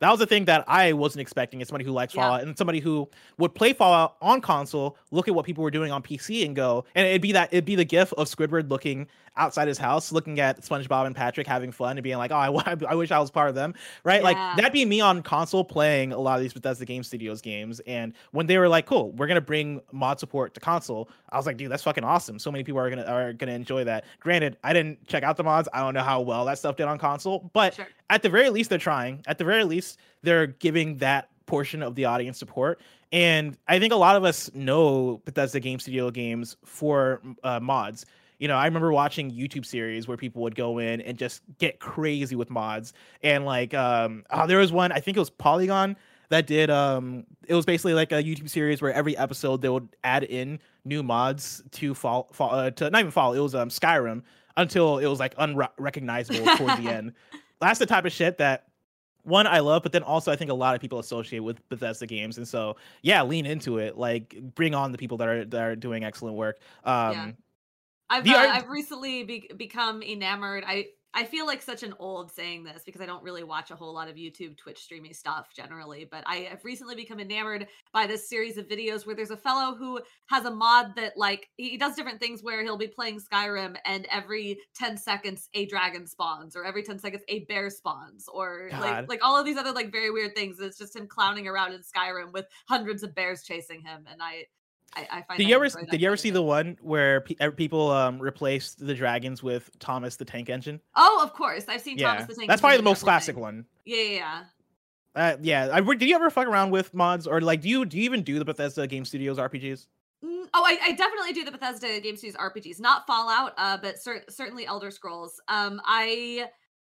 That was the thing that I wasn't expecting as somebody who likes Yeah. Fallout and somebody who would play Fallout on console, look at what people were doing on P C and go, and it'd be that it'd be the gif of Squidward looking outside his house, looking at SpongeBob and Patrick having fun and being like, oh, I, I wish I was part of them, right? Yeah. Like that'd be me on console playing a lot of these Bethesda Game Studios games. And when they were like, cool, we're gonna bring mod support to console, I was like, dude, that's fucking awesome. So many people are gonna are gonna enjoy that. Granted, I didn't check out the mods. I don't know how well that stuff did on console, but Sure. at the very least, they're trying. At the very least, they're giving that portion of the audience support. And I think a lot of us know Bethesda Game Studio games for uh, mods. You know, I remember watching YouTube series where people would go in and just get crazy with mods. And like, um, oh, there was one, I think it was Polygon that did, um, it was basically like a YouTube series where every episode they would add in new mods to fall, fall uh, to not even fall. It was um, Skyrim until it was like unrecognizable towards the end. That's the type of shit that one I love, but then also I think a lot of people associate with Bethesda games, and so yeah, lean into it. Like bring on the people that are that are doing excellent work. Um, Yeah. I've the uh, art- I've recently be- become enamored. I I feel like such an old saying this because I don't really watch a whole lot of YouTube, Twitch streaming stuff generally, but I have recently become enamored by this series of videos where there's a fellow who has a mod that like he does different things where he'll be playing Skyrim and every ten seconds a dragon spawns or every ten seconds a bear spawns or God. like like all of these other like very weird things. It's just him clowning around in Skyrim with hundreds of bears chasing him, and I I, I find Did I you ever enjoy that did you ever quite a see bit. the one where pe- er, people um replaced the dragons with Thomas the Tank Engine? Oh, of course. I've seen Yeah, Thomas the Tank. that's probably the Engine most do classic everything. one. Yeah, yeah, yeah. Uh, yeah, I, did you ever fuck around with mods or like do you do you even do the Bethesda Game Studios R P Gs? Mm, Oh, I, I definitely do the Bethesda Game Studios R P Gs, not Fallout, uh, but cer- certainly Elder Scrolls. Um, I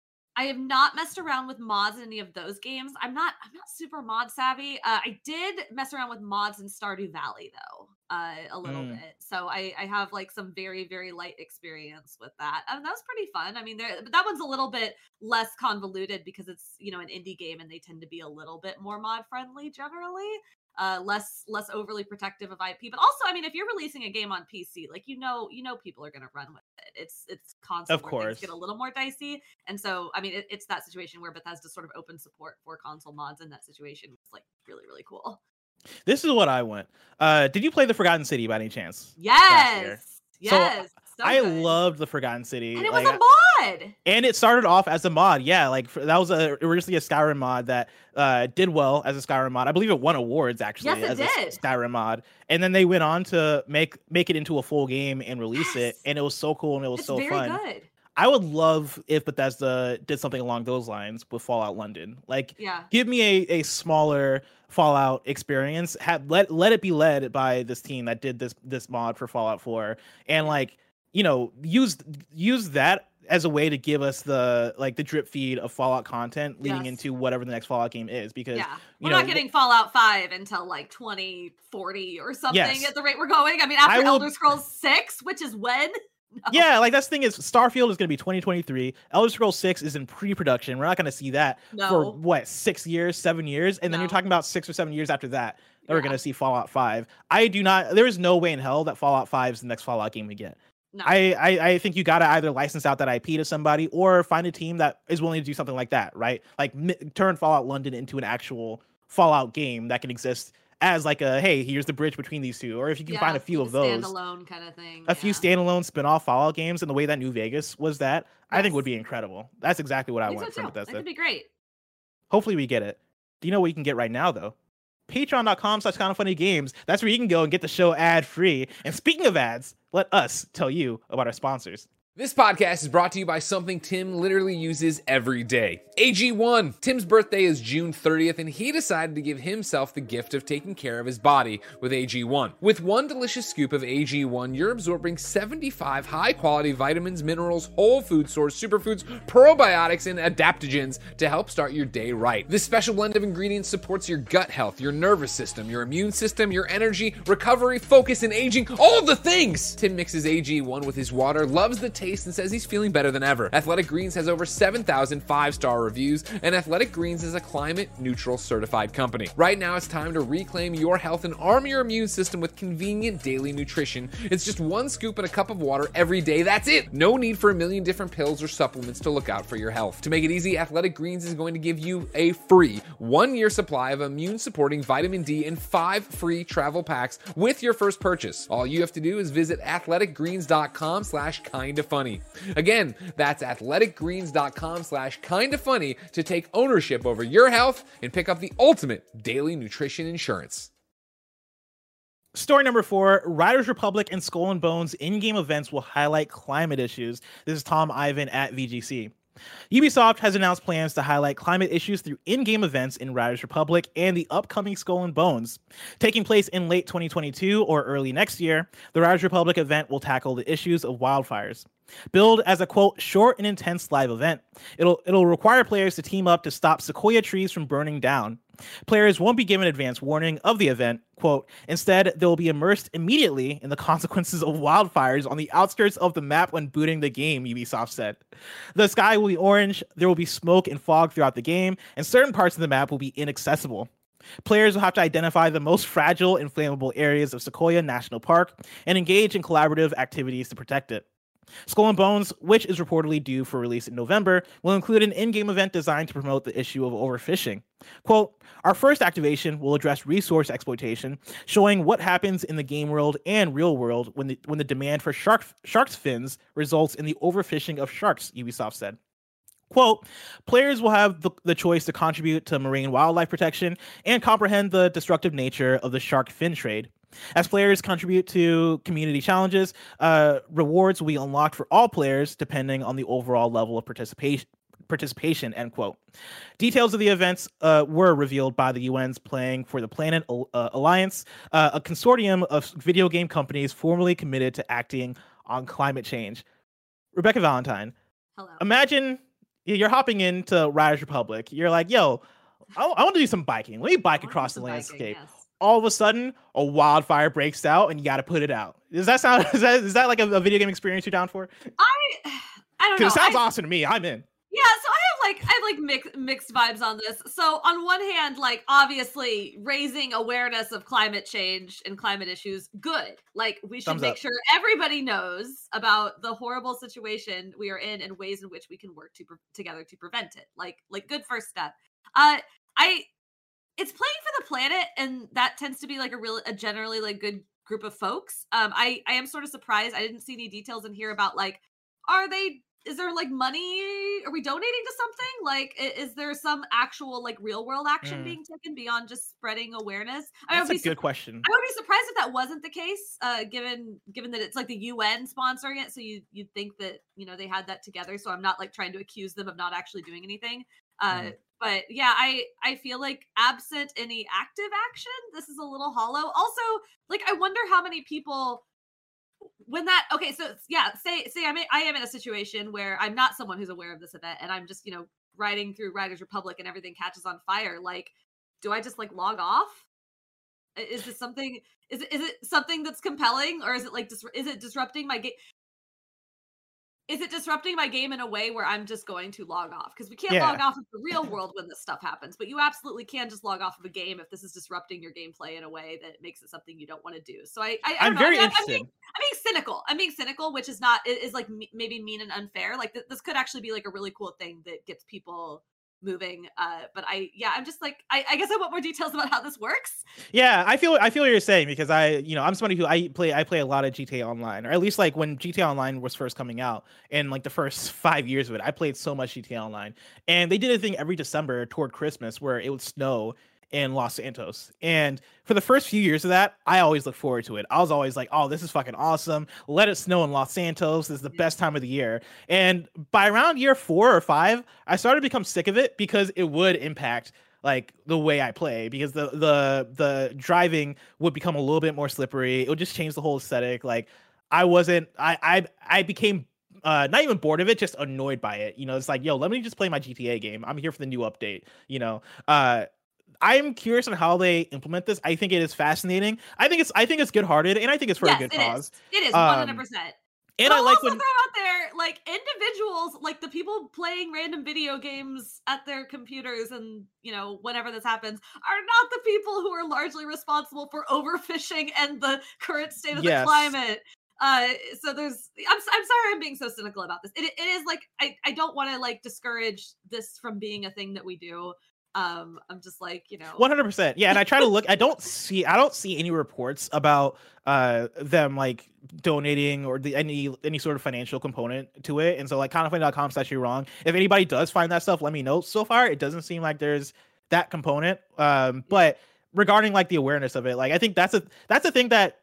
I have not messed around with mods in any of those games. I'm not I'm not super mod savvy. Uh, I did mess around with mods in Stardew Valley though, uh, a little Mm. bit. So I I have like some very very light experience with that. Um, that was pretty fun. I mean, there but that one's a little bit less convoluted because it's you know an indie game and they tend to be a little bit more mod friendly generally. Uh, less less overly protective of I P, but also, I mean, if you're releasing a game on P C, like you know, you know, people are going to run with it. It's it's console Of where course. things get a little more dicey, and so I mean, it, it's that situation where Bethesda sort of open support for console mods in that situation. It's like really really cool. This is what I want. Uh, did you play the Forgotten City by any chance? last year? Yes, So, yes, so I good. loved the Forgotten City. and it like, was a mod. And it started off as a mod, yeah. Like for, that was a originally a Skyrim mod that uh, did well as a Skyrim mod. I believe it won awards actually Yes, as it a did. Skyrim mod. And then they went on to make make it into a full game and release Yes. it, and it was so cool and it was It's so very fun. good. I would love if Bethesda did something along those lines with Fallout London. Like, Yeah. give me a, a smaller Fallout experience. Have let let it be led by this team that did this this mod for Fallout four, and like you know use use that as a way to give us the like the drip feed of Fallout content leading Yes. into whatever the next Fallout game is. Because Yeah, you we're know, not getting Fallout five until like twenty forty or something Yes. at the rate we're going. I mean, after I will- Elder Scrolls six, which is when. No. yeah, like that's the thing is Starfield is going to be twenty twenty-three. Elder Scrolls six is in pre-production. We're not going to see that for No. what six years, seven years, and then you're No. talking about six or seven years after that that we're Yeah. going to see Fallout five. I do not. There is no way in hell that Fallout five is the next Fallout game we get. No. I, I I think you got to either license out that I P to somebody or find a team that is willing to do something like that, right? Like mi- turn Fallout London into an actual Fallout game that can exist as like a hey, here's the bridge between these two, or if you can Yeah, find a few like of those. standalone kind of thing. A few yeah. standalone spin-off Fallout games and the way that New Vegas was that, I think Yes. would be incredible. That's exactly what I, I think want so from too. That Bethesda. could be great. Hopefully we get it. Do you know what you can get right now though? Patreon.com slash kind of funny games. That's where you can go and get the show ad free. And speaking of ads, let us tell you about our sponsors. This podcast is brought to you by something Tim literally uses every day. A G one. Tim's birthday is June thirtieth, and he decided to give himself the gift of taking care of his body with A G one. With one delicious scoop of A G one, you're absorbing seventy-five high-quality vitamins, minerals, whole food source, superfoods, probiotics, and adaptogens to help start your day right. This special blend of ingredients supports your gut health, your nervous system, your immune system, your energy, recovery, focus, and aging, all the things! Tim mixes A G one with his water, loves the taste taste and says he's feeling better than ever. Athletic Greens has over seven thousand five-star reviews, and Athletic Greens is a climate-neutral certified company. Right now, it's time to reclaim your health and arm your immune system with convenient daily nutrition. It's just one scoop in a cup of water every day. That's it. No need for a million different pills or supplements to look out for your health. To make it easy, Athletic Greens is going to give you a free one-year supply of immune-supporting vitamin D and five free travel packs with your first purchase. All you have to do is visit athleticgreens.com slash kinda funny. Again, that's athleticgreens.com slash kinda funny to take ownership over your health and pick up the ultimate daily nutrition insurance. Story number four, Riders Republic and Skull and Bones in-game events will highlight climate issues. This is Tom Ivan at V G C. Ubisoft has announced plans to highlight climate issues through in-game events in Riders Republic and the upcoming Skull and Bones. Taking place in late twenty twenty-two or early next year, the Riders Republic event will tackle the issues of wildfires. Billed as a, quote, short and intense live event, it'll it'll require players to team up to stop sequoia trees from burning down. Players won't be given advance warning of the event, quote, instead they will be immersed immediately in the consequences of wildfires on the outskirts of the map when booting the game, Ubisoft said. The sky will be orange, there will be smoke and fog throughout the game, and certain parts of the map will be inaccessible. Players will have to identify the most fragile and flammable areas of Sequoia National Park and engage in collaborative activities to protect it. Skull and Bones, which is reportedly due for release in November, will include an in-game event designed to promote the issue of overfishing. Quote, our first activation will address resource exploitation, showing what happens in the game world and real world when the, when the demand for shark, shark's fins results in the overfishing of sharks, Ubisoft said. Quote, players will have the, the choice to contribute to marine wildlife protection and comprehend the destructive nature of the shark fin trade. As players contribute to community challenges, uh, rewards will be unlocked for all players depending on the overall level of participation. Participation, end quote. Details of the events uh, were revealed by the U N's Playing for the Planet uh, Alliance, uh, a consortium of video game companies formerly committed to acting on climate change. Rebecca Valentine, Hello. Imagine you're hopping into Riders Republic. You're like, yo, I, I want to do some biking. Let me bike across the landscape. Biking, yes. All of a sudden, a wildfire breaks out, and you got to put it out. Does that sound? Is that is that like a, a video game experience you're down for? I I don't know. Because it sounds I, awesome to me. I'm in. Yeah, so I have like I have like mixed mixed vibes on this. So on one hand, like obviously raising awareness of climate change and climate issues, good. Like we should Thumbs make up. sure everybody knows about the horrible situation we are in and ways in which we can work to pre- together to prevent it. Like like good first step. Uh, I it's playing for the planet, and that tends to be like a real a generally like good group of folks. Um, I I am sort of surprised I didn't see any details in here about like are they. Is there like money? Are we donating to something? Like, i- is there some actual like real world action Mm. being taken beyond just spreading awareness? I That's would a be good sur- question. I would be surprised if that wasn't the case, uh, given given that it's like the U N sponsoring it. So you you'd think that you know they had that together. So I'm not like trying to accuse them of not actually doing anything. Uh, Mhm. But yeah, I I feel like absent any active action, this is a little hollow. Also, like I wonder how many people. When that okay, so yeah, say say I'm in, I am in a situation where I'm not someone who's aware of this event, and I'm just you know riding through Riders Republic and everything catches on fire. Like, do I just like log off? I- Is this something? Is it is it something that's compelling, or is it like dis- is it disrupting my game? Is it disrupting my game in a way where I'm just going to log off? Because we can't Yeah. log off of the real world when this stuff happens, but you absolutely can just log off of a game if this is disrupting your gameplay in a way that makes it something you don't want to do. So I, I, I don't I'm know. very I mean, I'm- I'm interested. being, I'm being cynical. I'm being cynical, which is not is is like me- maybe mean and unfair. Like th- this could actually be like a really cool thing that gets people moving. Uh, but I, yeah, I'm just like I, I guess I want more details about how this works. Yeah, I feel I feel what you're saying because I, you know, I'm somebody who I play I play a lot of G T A Online, or at least like when G T A Online was first coming out, and like the first five years of it, I played so much G T A Online, and they did a thing every December toward Christmas where it would snow in Los Santos, and for the first few years of that, I always looked forward to it. I was always like, oh, this is fucking awesome. Let it snow in Los Santos. This is the best time of the year. And by around year four or five, I started to become sick of it because it would impact like the way I play, because the the the driving would become a little bit more slippery. It would just change the whole aesthetic. Like I wasn't I I I became uh not even bored of it, just annoyed by it. You know, it's like, yo, let me just play my G T A game. I'm here for the new update, you know. Uh I'm curious on how they implement this. I think it is fascinating. I think it's I think it's good hearted, and I think it's for Yes, a good it cause. is. It is Um, one hundred percent. And but I I'll like also when throw out there, like, individuals, like the people playing random video games at their computers and, you know, whenever this happens, are not the people who are largely responsible for overfishing and the current state of yes. the climate. Uh, so there's, I'm, I'm sorry I'm being so cynical about this. It, it is like, I, I don't want to like discourage this from being a thing that we do. Um, I'm just like, you know, one hundred percent. Yeah, and I try to look. I don't see. I don't see any reports about uh them like donating or the any any sort of financial component to it. And so like kind of funny dot com is actually wrong. If anybody does find that stuff, let me know. So far, it doesn't seem like there's that component. Um, but regarding like the awareness of it, like I think that's a that's a thing that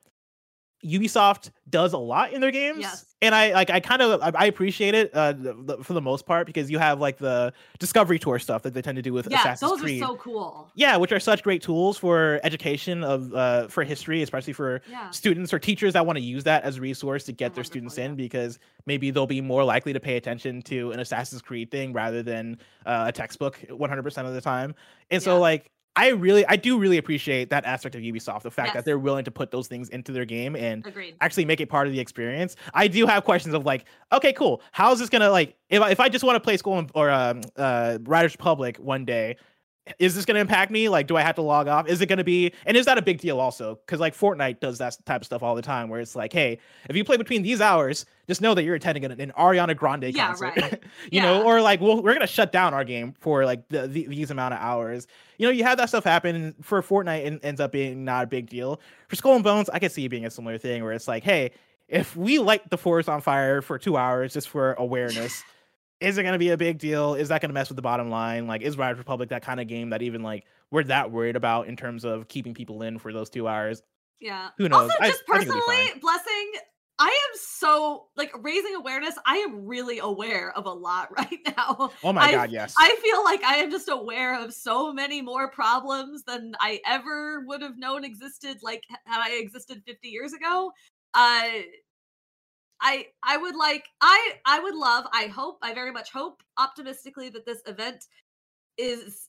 Ubisoft does a lot in their games. Yes. And I like I kind of I, I appreciate it uh the, the, for the most part, because you have like the discovery tour stuff that they tend to do with yeah, Assassin's those Creed. are so cool. Yeah, which are such great tools for education of uh for history, especially for Yeah. students or teachers that want to use that as a resource to get their Wonderful, students yeah. in, because maybe they'll be more likely to pay attention to an Assassin's Creed thing rather than uh, a textbook one hundred percent of the time. And so Yeah. like I really, I do really appreciate that aspect of Ubisoft, the fact Yes. that they're willing to put those things into their game and Agreed. actually make it part of the experience. I do have questions of like, okay, cool. How is this gonna like, if I, if I just want to play Skull and, or um, uh, Riders Republic one day, is this gonna impact me? Like, do I have to log off? Is it gonna be, and is that a big deal also? Because like Fortnite does that type of stuff all the time, where it's like, hey, if you play between these hours, just know that you're attending an, an Ariana Grande Yeah, concert. right. you Yeah. know, or like, well, we're gonna shut down our game for like the, the, these amount of hours. You know, you have that stuff happen. For Fortnite, it ends up being not a big deal. For Skull and Bones, I could see it being a similar thing, where it's like, hey, if we light the forest on fire for two hours just for awareness, is it going to be a big deal? Is that going to mess with the bottom line? Like, is Riders Republic that kind of game that even like we're that worried about in terms of keeping people in for those two hours? Yeah. Who knows? Also, I- just I think it'll be personally, fine. Blessing, I am so like raising awareness. I am really aware of a lot right now. Oh my I- god, yes. I feel like I am just aware of so many more problems than I ever would have known existed, like had I existed fifty years ago. Uh I I would like I I would love, I hope, I very much hope optimistically that this event is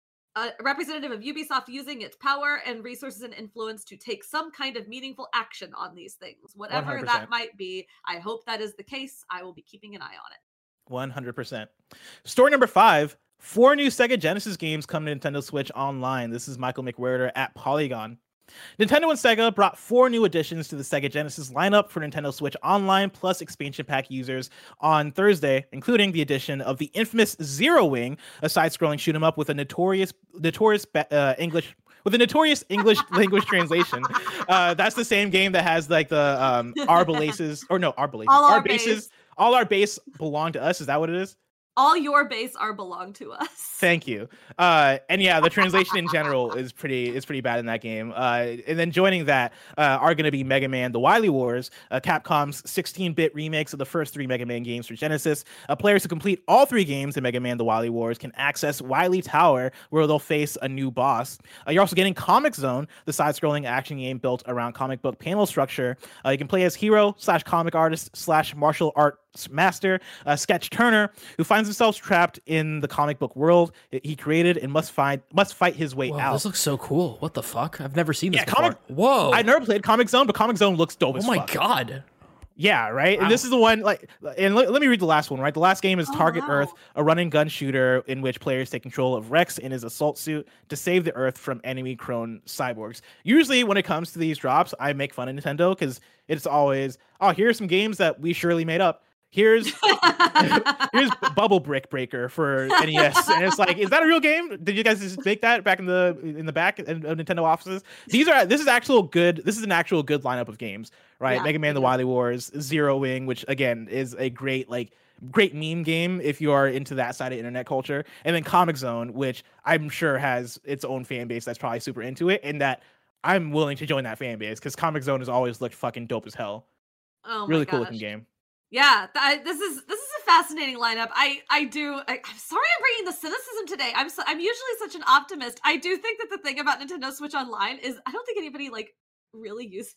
a representative of Ubisoft using its power and resources and influence to take some kind of meaningful action on these things. Whatever one hundred that percent. might be, I hope that is the case. I will be keeping an eye on it. one hundred percent. Story number five. Four new Sega Genesis games come to Nintendo Switch Online. This is Michael McWhirter at Polygon. Nintendo and Sega brought four new additions to the Sega Genesis lineup for Nintendo Switch Online Plus expansion pack users on Thursday, including the addition of the infamous Zero Wing, a side-scrolling shoot 'em up with a notorious, notorious uh, English with a notorious English language translation. Uh, that's the same game that has like the um, our bases or no our bases, All our our bases, base. all our base belong to us. Is that what it is? All your base are belong to us. Thank you. Uh, and yeah, the translation in general is pretty is pretty bad in that game. Uh, and then joining that uh, are going to be Mega Man: The Wily Wars, uh, Capcom's sixteen-bit remix of the first three Mega Man games for Genesis. Uh, players who complete all three games in Mega Man: The Wily Wars can access Wily Tower, where they'll face a new boss. Uh, you're also getting Comic Zone, the side-scrolling action game built around comic book panel structure. Uh, you can play as hero slash comic artist slash martial art master uh, Sketch Turner, who finds himself trapped in the comic book world he created and must find must fight his way Whoa, out. this looks so cool. What the fuck? I've never seen this Yeah, before. comic- Whoa. I never played Comic Zone, but Comic Zone looks dope oh as my fuck. god. Yeah, right. Wow. And this is the one like, and let, let me read the last one. Right, the last game is Oh, Target wow. Earth, a run-and gun shooter in which players take control of Rex in his assault suit to save the Earth from enemy-prone cyborgs. Usually, when it comes to these drops, I make fun of Nintendo because it's always, oh, here's some games that we surely made up. Here's here's Bubble Brick Breaker for N E S, and it's like, is that a real game? Did you guys just make that back in the in the back of Nintendo offices? These are this is actual good. This is an actual good lineup of games, right? Yeah, Mega Man: The it is. Wily Wars, Zero Wing, which again is a great like great meme game if you are into that side of internet culture, and then Comic Zone, which I'm sure has its own fan base that's probably super into it, and that I'm willing to join that fan base because Comic Zone has always looked fucking dope as hell. Oh my Really cool gosh. looking game. Yeah, th- this is this is a fascinating lineup. I I do. I, I'm sorry I'm bringing the cynicism today. I'm so, I'm usually such an optimist. I do think that the thing about Nintendo Switch Online is I don't think anybody like really uses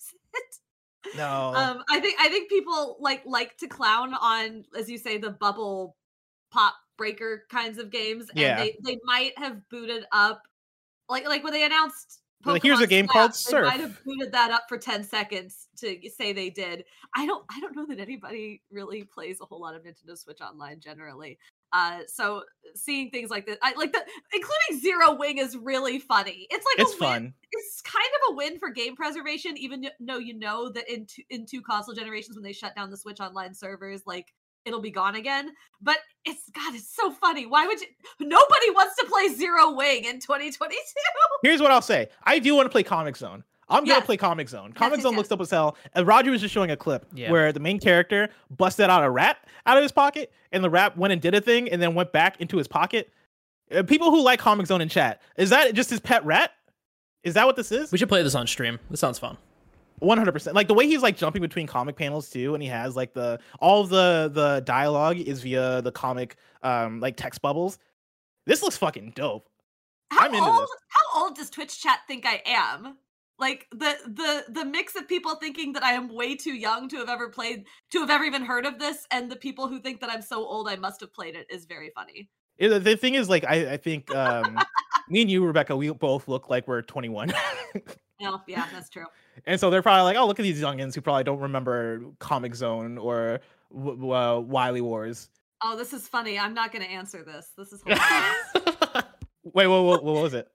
it. No. Um, I think I think people like like to clown on, as you say, the bubble pop breaker kinds of games, and Yeah. they they might have booted up like like when they announced Like, here's a Pokemon game Snap, called they Surf. might have booted that up for ten seconds to say they did. I don't I don't know that anybody really plays a whole lot of Nintendo Switch Online generally. Uh, so seeing things like this, I like the including Zero Wing is really funny. It's like It's a win. fun. It's kind of a win for game preservation, even though you know that in two, in two console generations when they shut down the Switch Online servers, like it'll be gone again. But it's God, it's so funny. Why would you? Nobody wants to play Zero Wing in twenty twenty-two. Here's what I'll say. I do want to play Comic Zone. I'm gonna Yes. play Comic Zone. Yes, Comic yes, Zone yes. looks up as hell. And Roger was just showing a clip Yeah. where the main character busted out a rat out of his pocket, and the rat went and did a thing, and then went back into his pocket. Uh, People who like Comic Zone in chat, is that just his pet rat? Is that what this is? We should play this on stream. This sounds fun. one hundred percent. Like the way he's like jumping between comic panels too, and he has like the all of the the dialogue is via the comic um like text bubbles. This looks fucking dope. How I'm into old? this. How old does Twitch chat think I am? Like the the the mix of people thinking that I am way too young to have ever played, to have ever even heard of this, and the people who think that I'm so old I must have played it is very funny. It- the thing is, like, I, I think um me and you, Rebecca, we both look like we're twenty-one. No, yeah, that's true. And so they're probably like, oh, look at these youngins who probably don't remember Comic Zone or w- w- uh, Wily Wars. Oh, this is funny. I'm not going to answer this. This is hilarious. Wait, what, what, what was it?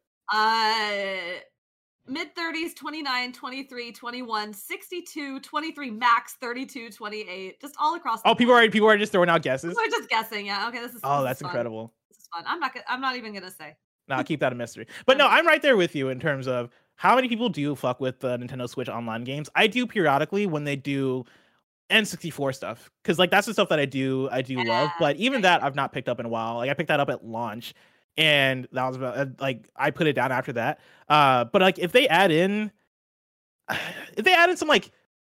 uh, mid thirties, twenty-nine, twenty-three, twenty-one, sixty-two, twenty-three, max thirty-two, twenty-eight, just all across. The Oh, people board. are people are just throwing out guesses. We're just guessing. Yeah. Okay. This is. Oh, this that's is fun. incredible. This is fun. I'm not. Gonna, I'm not even gonna say. Nah, keep that a mystery. But no, I'm right there with you in terms of how many people do fuck with the Nintendo Switch Online games. I do periodically when they do N sixty-four stuff, because like that's the stuff that I do I do love. Yeah, But even yeah, that I've not picked up in a while. Like I picked that up at launch, and that was about uh, like I put it down after that. Uh, but like if they add in, if they add in some like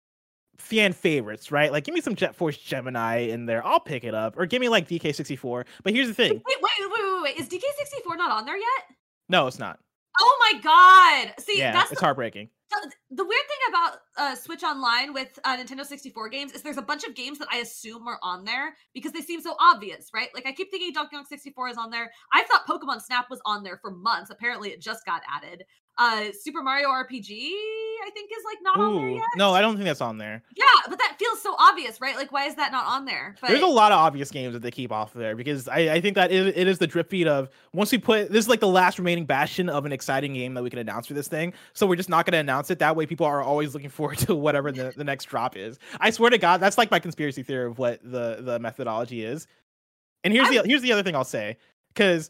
fan favorites, right? Like give me some Jet Force Gemini in there, I'll pick it up, or give me like D K sixty-four. But here's the thing, Wait, wait, wait, wait, wait. Is D K sixty-four not on there yet? no, it's not. Oh my god! See, Yeah, that's it's the, heartbreaking. the, the weird thing about uh, Switch Online with uh, Nintendo sixty-four games is there's a bunch of games that I assume are on there because they seem so obvious, right? Like I keep thinking Donkey Kong sixty-four is on there. I thought Pokemon Snap was on there for months. Apparently, it just got added. Uh, Super Mario R P G, I think, is like not on there Ooh, yet. no, I don't think that's on there. Yeah, but that feels so obvious, right? Like, why is that not on there? But There's a lot of obvious games that they keep off of there because I, I think that it, it is the drip feed of once we put this is like the last remaining bastion of an exciting game that we can announce for this thing. So we're just not going to announce it. That way people are always looking forward to whatever the, the next drop is. I swear to God, that's like my conspiracy theory of what the, the methodology is. And here's the here's the other thing I'll say, because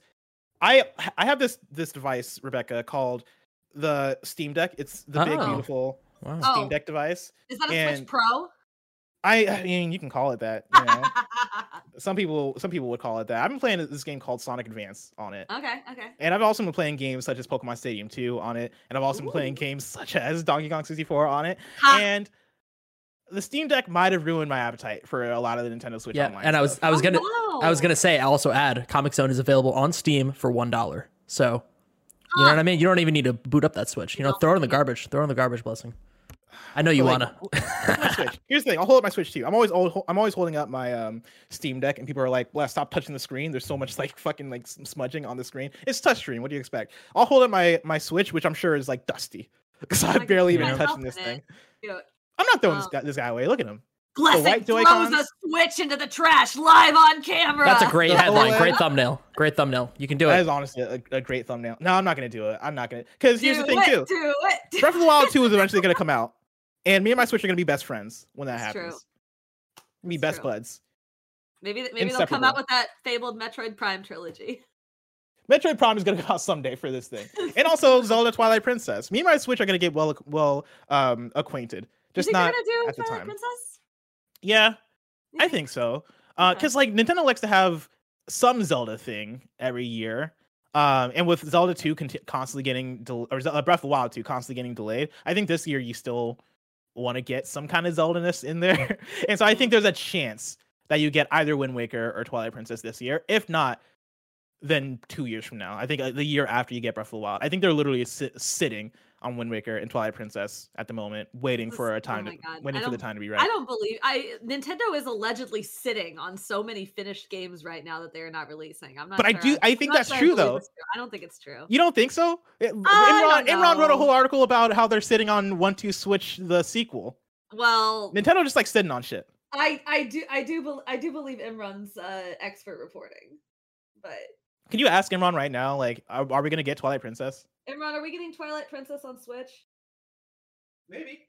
I I have this this device, Rebecca, called the Steam Deck. It's the big Oh. beautiful Wow. Oh. Steam Deck device. is that a and- Switch Pro? I, I mean, you can call it that. You know? Some people, some people would call it that. I've been playing this game called Sonic Advance on it, okay, okay. and I've also been playing games such as Pokemon Stadium two on it, and I've also been playing Ooh. games such as Donkey Kong sixty-four on it. Ha. And the Steam Deck might have ruined my appetite for a lot of the Nintendo Switch Yeah, Online. and I was stuff. I was Oh, gonna wow. I was gonna say also add Comic Zone is available on Steam for one dollar. So you know what I mean. You don't even need to boot up that Switch. You know, No. throw it in the garbage. Throw it in the garbage. Blessing. I know you But, wanna. like, my Switch. Here's the thing. I'll hold up my Switch too. I'm always old, I'm always holding up my um Steam Deck, and people are like, "Well, stop touching the screen. There's so much like fucking like s- smudging on the screen. It's touchscreen. What do you expect?" I'll hold up my my Switch, which I'm sure is like dusty because Oh I've my barely God, even I'm touching this helping thing. it. Cute. I'm not throwing this Um, guy this guy away. Look at him. Blessing white throws Joy-Cons? a Switch into the trash live on camera. That's a great The headline. OLED? Great thumbnail. Great thumbnail. You can do That it. is honestly a, a great thumbnail. No, I'm not gonna do it. I'm not gonna because here's the Do thing it, too. Do it. Breath of the Wild two is eventually gonna come out, and me and my Switch are gonna be best friends when that That's true. happens. Be That's best true. buds. Maybe maybe they'll come Inseparable. out with that fabled Metroid Prime trilogy. Metroid Prime is gonna come out someday for this thing, and also Zelda Twilight Princess. Me and my Switch are gonna get well well um acquainted. Just you think not they're gonna do at the Twilight time. Princess? Yeah, You I think so. Uh, Okay. because like Nintendo likes to have some Zelda thing every year. Um, and with Zelda two conti- constantly getting del- or Zelda Breath of the Wild two constantly getting delayed, I think this year you still want to get some kind of Zelda-ness in there. And so I think there's a chance that you get either Wind Waker or Twilight Princess this year. If not, then two years from now. I think uh, the year after you get Breath of the Wild. I think they're literally sit- sitting on Wind Waker and Twilight Princess at the moment, waiting This- for a oh time my to God. waiting I for the don't- time to be I right. don't believe I Nintendo is allegedly sitting on so many finished games right now that they are not releasing. I'm not. But I sure do- I I'm think not that's sure I true, believe though. it's true. I don't think it's true. You don't think so? It- I Imran, don't Imran wrote a know. whole article about how they're sitting on one two Switch the sequel. Well, Nintendo just like sitting on shit. I I do I do bel I do believe Imran's uh, expert reporting, but Can you ask Imran right now? Like, are, are we gonna get Twilight Princess? Imran, are we getting Twilight Princess on Switch? Maybe.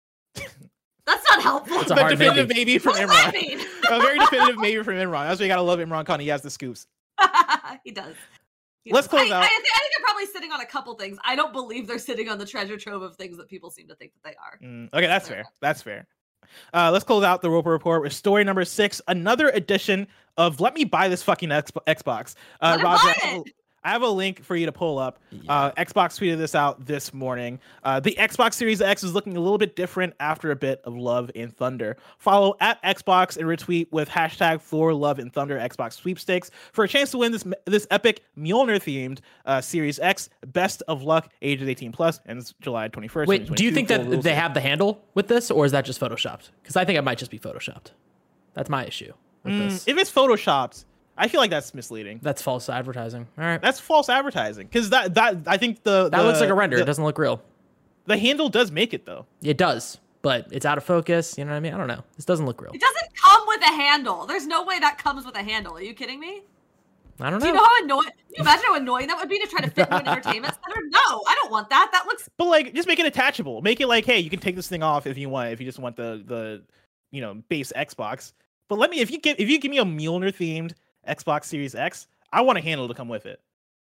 That's not helpful. It's a But hard definitive maybe. maybe from What does that Imran. mean? A very definitive maybe from Imran. That's why you gotta love Imran Khan. He has the scoops. he does. He Let's does. close I, out. I, think, I think they're probably sitting on a couple things. I don't believe they're sitting on the treasure trove of things that people seem to think that they are. Mm, okay, that's fair. That's fair. Uh, let's close out the Roper Report with story number six, another edition of Let Me Buy This Fucking X- Xbox. Uh, Let him Roger, buy I have, a, it! I have a link for you to pull up. Yeah. Uh, Xbox tweeted this out this morning. Uh, the Xbox Series X is looking a little bit different after a bit of love and thunder. Follow at Xbox and retweet with hashtag for love and thunder Xbox sweepstakes for a chance to win this this epic Mjolnir themed uh, Series X. Best of luck, ages eighteen plus, ends July twenty-first. Wait, do you think that they have the handle with this, or is that just photoshopped? Because I think it might just be photoshopped. That's my issue with this. If it's photoshopped, I feel like that's misleading. That's false advertising. All right. That's false advertising because that that I think the That the- looks like a render. The, It doesn't look real. the handle does make it though. It does, but it's out of focus. You know what I mean? I don't know. This doesn't look real. It doesn't come with a handle. There's no way that comes with a handle. Are you kidding me? I don't Do know. you know how annoying? Can you imagine how annoying that would be to try to fit into an entertainment center? No, I don't want that. That looks. But like, just make it attachable. Make it like, hey, you can take this thing off if you want. If you just want the the you know base Xbox. But let me if you give if you give me a Mjolnir themed Xbox Series X, I want a handle to come with it.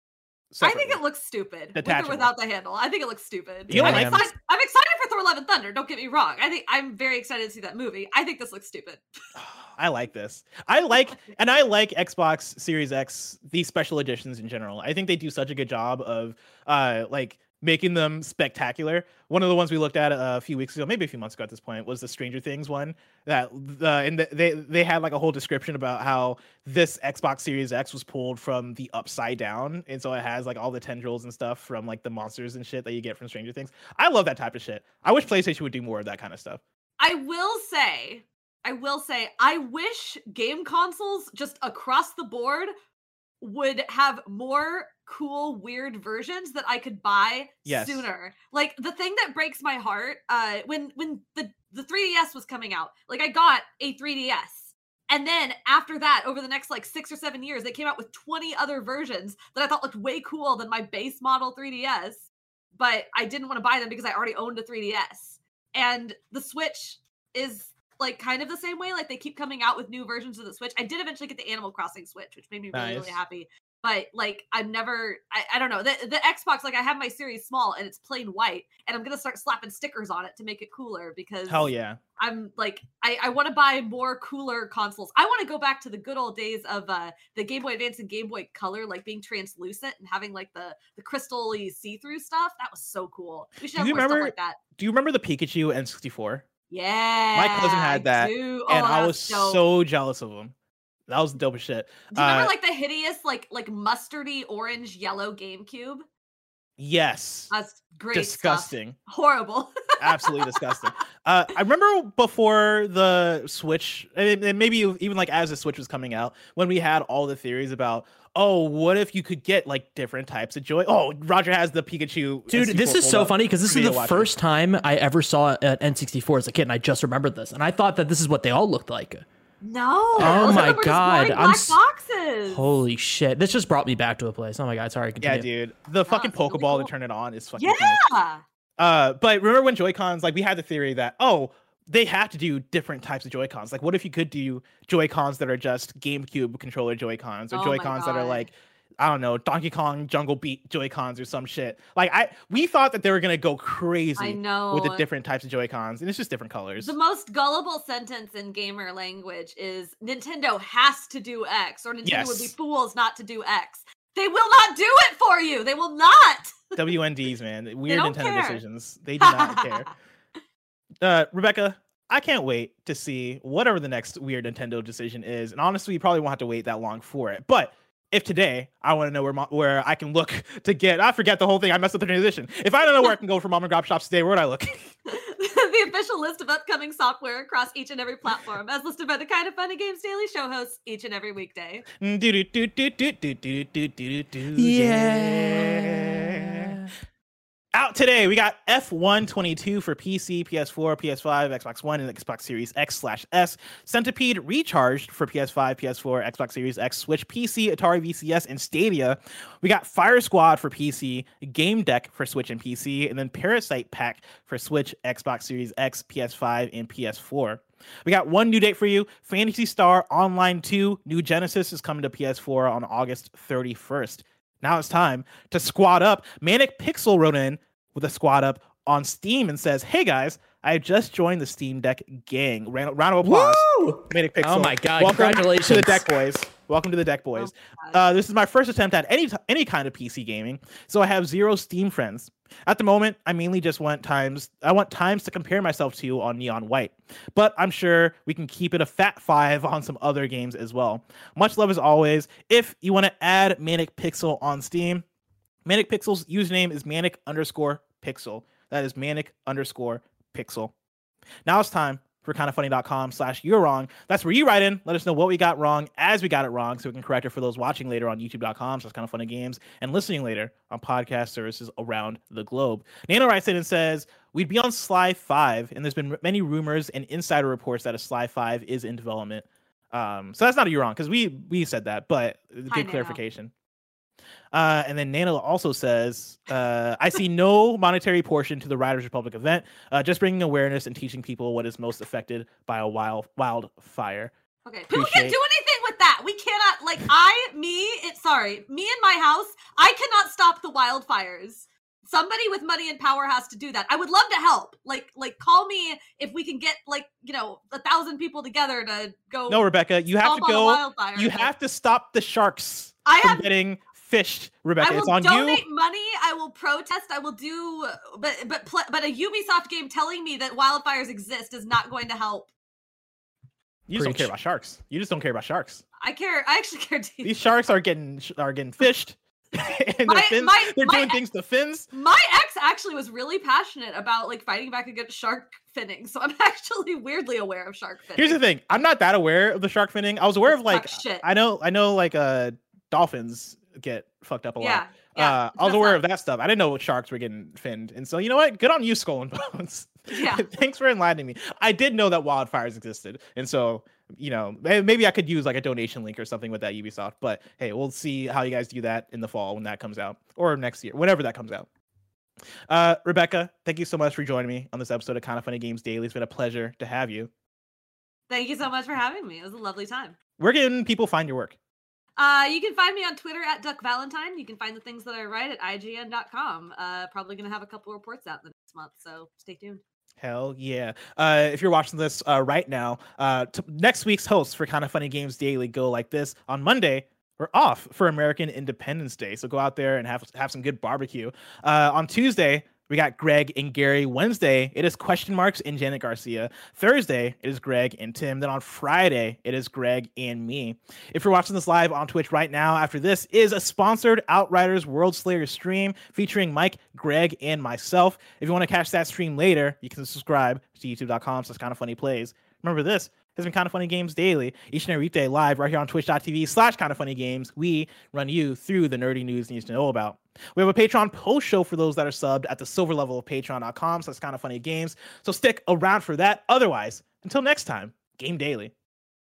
I think Separately. it looks stupid with or Detachable. without the handle. I think it looks stupid. You don't I'm, like- excited, I'm excited for Thor: Love and Thunder. Don't get me wrong. I think I'm very excited to see that movie. I think this looks stupid. I like this. I like and I like Xbox Series X, these special editions in general. I think they do such a good job of uh like making them spectacular. One of the ones we looked at a few weeks ago, maybe a few months ago at this point, was the Stranger Things one. That the and the, they they had like a whole description about how this Xbox Series X was pulled from the upside down, and so it has like all the tendrils and stuff from like the monsters and shit that you get from Stranger Things. I love that type of shit. I wish PlayStation would do more of that kind of stuff. I will say, I will say, I wish game consoles just across the board would have more cool, weird versions that I could buy Yes. sooner. Like the thing that breaks my heart, uh, when when the the three D S was coming out, like I got a three D S, and then after that, over the next like six or seven years, they came out with twenty other versions that I thought looked way cool than my base model three D S, but I didn't want to buy them because I already owned a three D S. And the Switch is like kind of the same way. Like they keep coming out with new versions of the Switch. I did eventually get the Animal Crossing Switch, which made me really, really Nice. happy. But like I've never, I, I don't know. The the Xbox, like I have my Series Small and it's plain white, and I'm gonna start slapping stickers on it to make it cooler because Hell yeah. I'm like I, I want to buy more cooler consoles. I want to go back to the good old days of uh the Game Boy Advance and Game Boy Color, like being translucent and having like the the crystal-y see-through stuff. That was so cool. We should Do have you more remember- stuff like that. Do you remember the Pikachu N sixty-four? Yeah, cousin had I that, do. And Oh, I that was dope. so jealous of him. That was dope as shit. Do you remember Uh, like the hideous, like like mustardy orange yellow GameCube? Yes. That's great. Disgusting. Stuff. Horrible. Absolutely disgusting. Uh, I remember before the Switch, and and maybe even like as the Switch was coming out, when we had all the theories about, oh, what if you could get like different types of joy? Oh, Roger has the Pikachu. Dude, this is so funny because this is Video the watching. first time I ever saw an N sixty-four as a kid, and I just remembered this. And I thought that this is what they all looked like. No. Oh those of my them were just God, boring I'm black s- boxes. Holy shit. This just brought me back to a place. Oh my God, sorry. Yeah, Continue. dude. The fucking it's really Pokeball cool. to turn it on is fucking. Yeah. insane. Uh, but remember when Joy-Cons, like we had the theory that, oh, they have to do different types of Joy-Cons. Like, what if you could do Joy-Cons that are just GameCube controller Joy-Cons, or Oh my Joy-Cons that are God. like, I don't know, Donkey Kong Jungle Beat Joy-Cons or some shit. Like, I we thought that they were gonna go crazy I know. with the different types of Joy-Cons, and it's just different colors. The most gullible sentence in gamer language is Nintendo has to do X, or Nintendo would be Yes. fools not to do X. They will not do it for you. They will not. W N Ds, man, weird don't Nintendo care. decisions. They do not care. Uh, Rebecca, I can't wait to see whatever the next weird Nintendo decision is, and honestly, you probably won't have to wait that long for it. But if today I want to know where mo- where I can look to get, I forget the whole thing. I messed up the transition. If I don't know where I can go for mom and grab shops today, where would I look? The official list of upcoming software across each and every platform, as listed by the Kind of Funny Games Daily show hosts each and every weekday. Do do do do do do do do do do. Yeah. Out today, we got F one twenty-two for P C, P S four, P S five, Xbox One, and Xbox Series X slash S. Centipede Recharged for P S five, P S four, Xbox Series X, Switch, P C, Atari V C S, and Stadia. We got Fire Squad for P C, Game Deck for Switch and P C, and then Parasite Pack for Switch, Xbox Series X, P S five, and P S four. We got one new date for you. Phantasy Star Online two New Genesis is coming to P S four on August thirty-first. Now it's time to squad up. Manic Pixel wrote in with a squad up on Steam and says, "Hey guys, I just joined the Steam Deck gang." Round, round of applause. Woo! Manic Pixel. Oh my God, Welcome congratulations. to the Deck Boys. Welcome to the Deck Boys. Oh uh, this is my first attempt at any t- any kind of P C gaming, so I have zero Steam friends. At the moment, I mainly just want times I want times to compare myself to on Neon White, but I'm sure we can keep it a fat five on some other games as well. Much love as always. If you want to add Manic Pixel on Steam, Manic Pixel's username is manic underscore pixel. That is manic underscore pixel. Now it's time for kindoffunny.com slash you're wrong. That's where you write in. Let us know what we got wrong as we got it wrong so we can correct it for those watching later on youtube.com slash kindoffunnygames and listening later on podcast services around the globe. Nano writes in and says, we'd be on Sly five, and there's been many rumors and insider reports that a Sly five is in development. Um, so that's not a you're wrong, because we we said that, but good Hi, clarification. Uh, and then Nano also says, uh, I see no monetary portion to the Riders Republic event, uh, just bringing awareness and teaching people what is most affected by a wild wildfire. Okay, people Appreciate- can't do anything with that. We cannot, like, I, me, it, sorry, me and my house, I cannot stop the wildfires. Somebody with money and power has to do that. I would love to help. Like, like, call me if we can get, like, you know, a thousand people together to go. No, Rebecca, you have to stomp on a go. wildfire. You have to stop the sharks I from have. getting fished, Rebecca. I will It's on donate you. money. I will protest. I will do, but but pl- but a Ubisoft game telling me that wildfires exist is not going to help. You just don't Preach. care about sharks. You just don't care about sharks. I care. I actually care deeply. These sharks are getting are getting fished. and My- their fins, my- they're my doing ex- things to fins. My ex actually was really passionate about like fighting back against shark finning, so I'm actually weirdly aware of shark finning. Here's the thing: I'm not that aware of the shark finning. I was aware of It's like fuck shit. I know I know like uh dolphins get fucked up a lot. Yeah, yeah, uh, it's I was messed aware up. of that stuff. I didn't know sharks were getting finned, and so you know what? Good on you, Skull and Bones. Yeah. Thanks for enlightening me. I did know that wildfires existed, and so you know may- maybe I could use like a donation link or something with that Ubisoft. But hey, we'll see how you guys do that in the fall when that comes out, or next year, whenever that comes out. Uh, Rebecca, thank you so much for joining me on this episode of Kind of Funny Games Daily. It's been a pleasure to have you. Thank you so much for having me. It was a lovely time. Where can people find your work? Uh, you can find me on Twitter at Duck Valentine. You can find the things that I write at I G N dot com. Uh, probably gonna have a couple reports out in the next month, so stay tuned. Hell yeah. Uh, if you're watching this uh, right now, uh, t- next week's hosts for Kind of Funny Games Daily go like this. On Monday, we're off for American Independence Day, so go out there and have have some good barbecue. Uh, on Tuesday, we got Greg and Gary. Wednesday, it is Question Marks and Janet Garcia. Thursday, it is Greg and Tim. Then on Friday, it is Greg and me. If you're watching this live on Twitch right now, after this is a sponsored Outriders World Slayer stream featuring Mike, Greg, and myself. If you want to catch that stream later, you can subscribe to youtube.com slash kind of funny plays. Remember, this has been Kind of Funny Games Daily, each and every weekday live right here on twitch.tv slash kind of funny games. We run you through the nerdy news you need to know about. We have a Patreon post show for those that are subbed at the silver level of patreon dot com. So that's Kind of Funny Games. So stick around for that. Otherwise, until next time, game daily.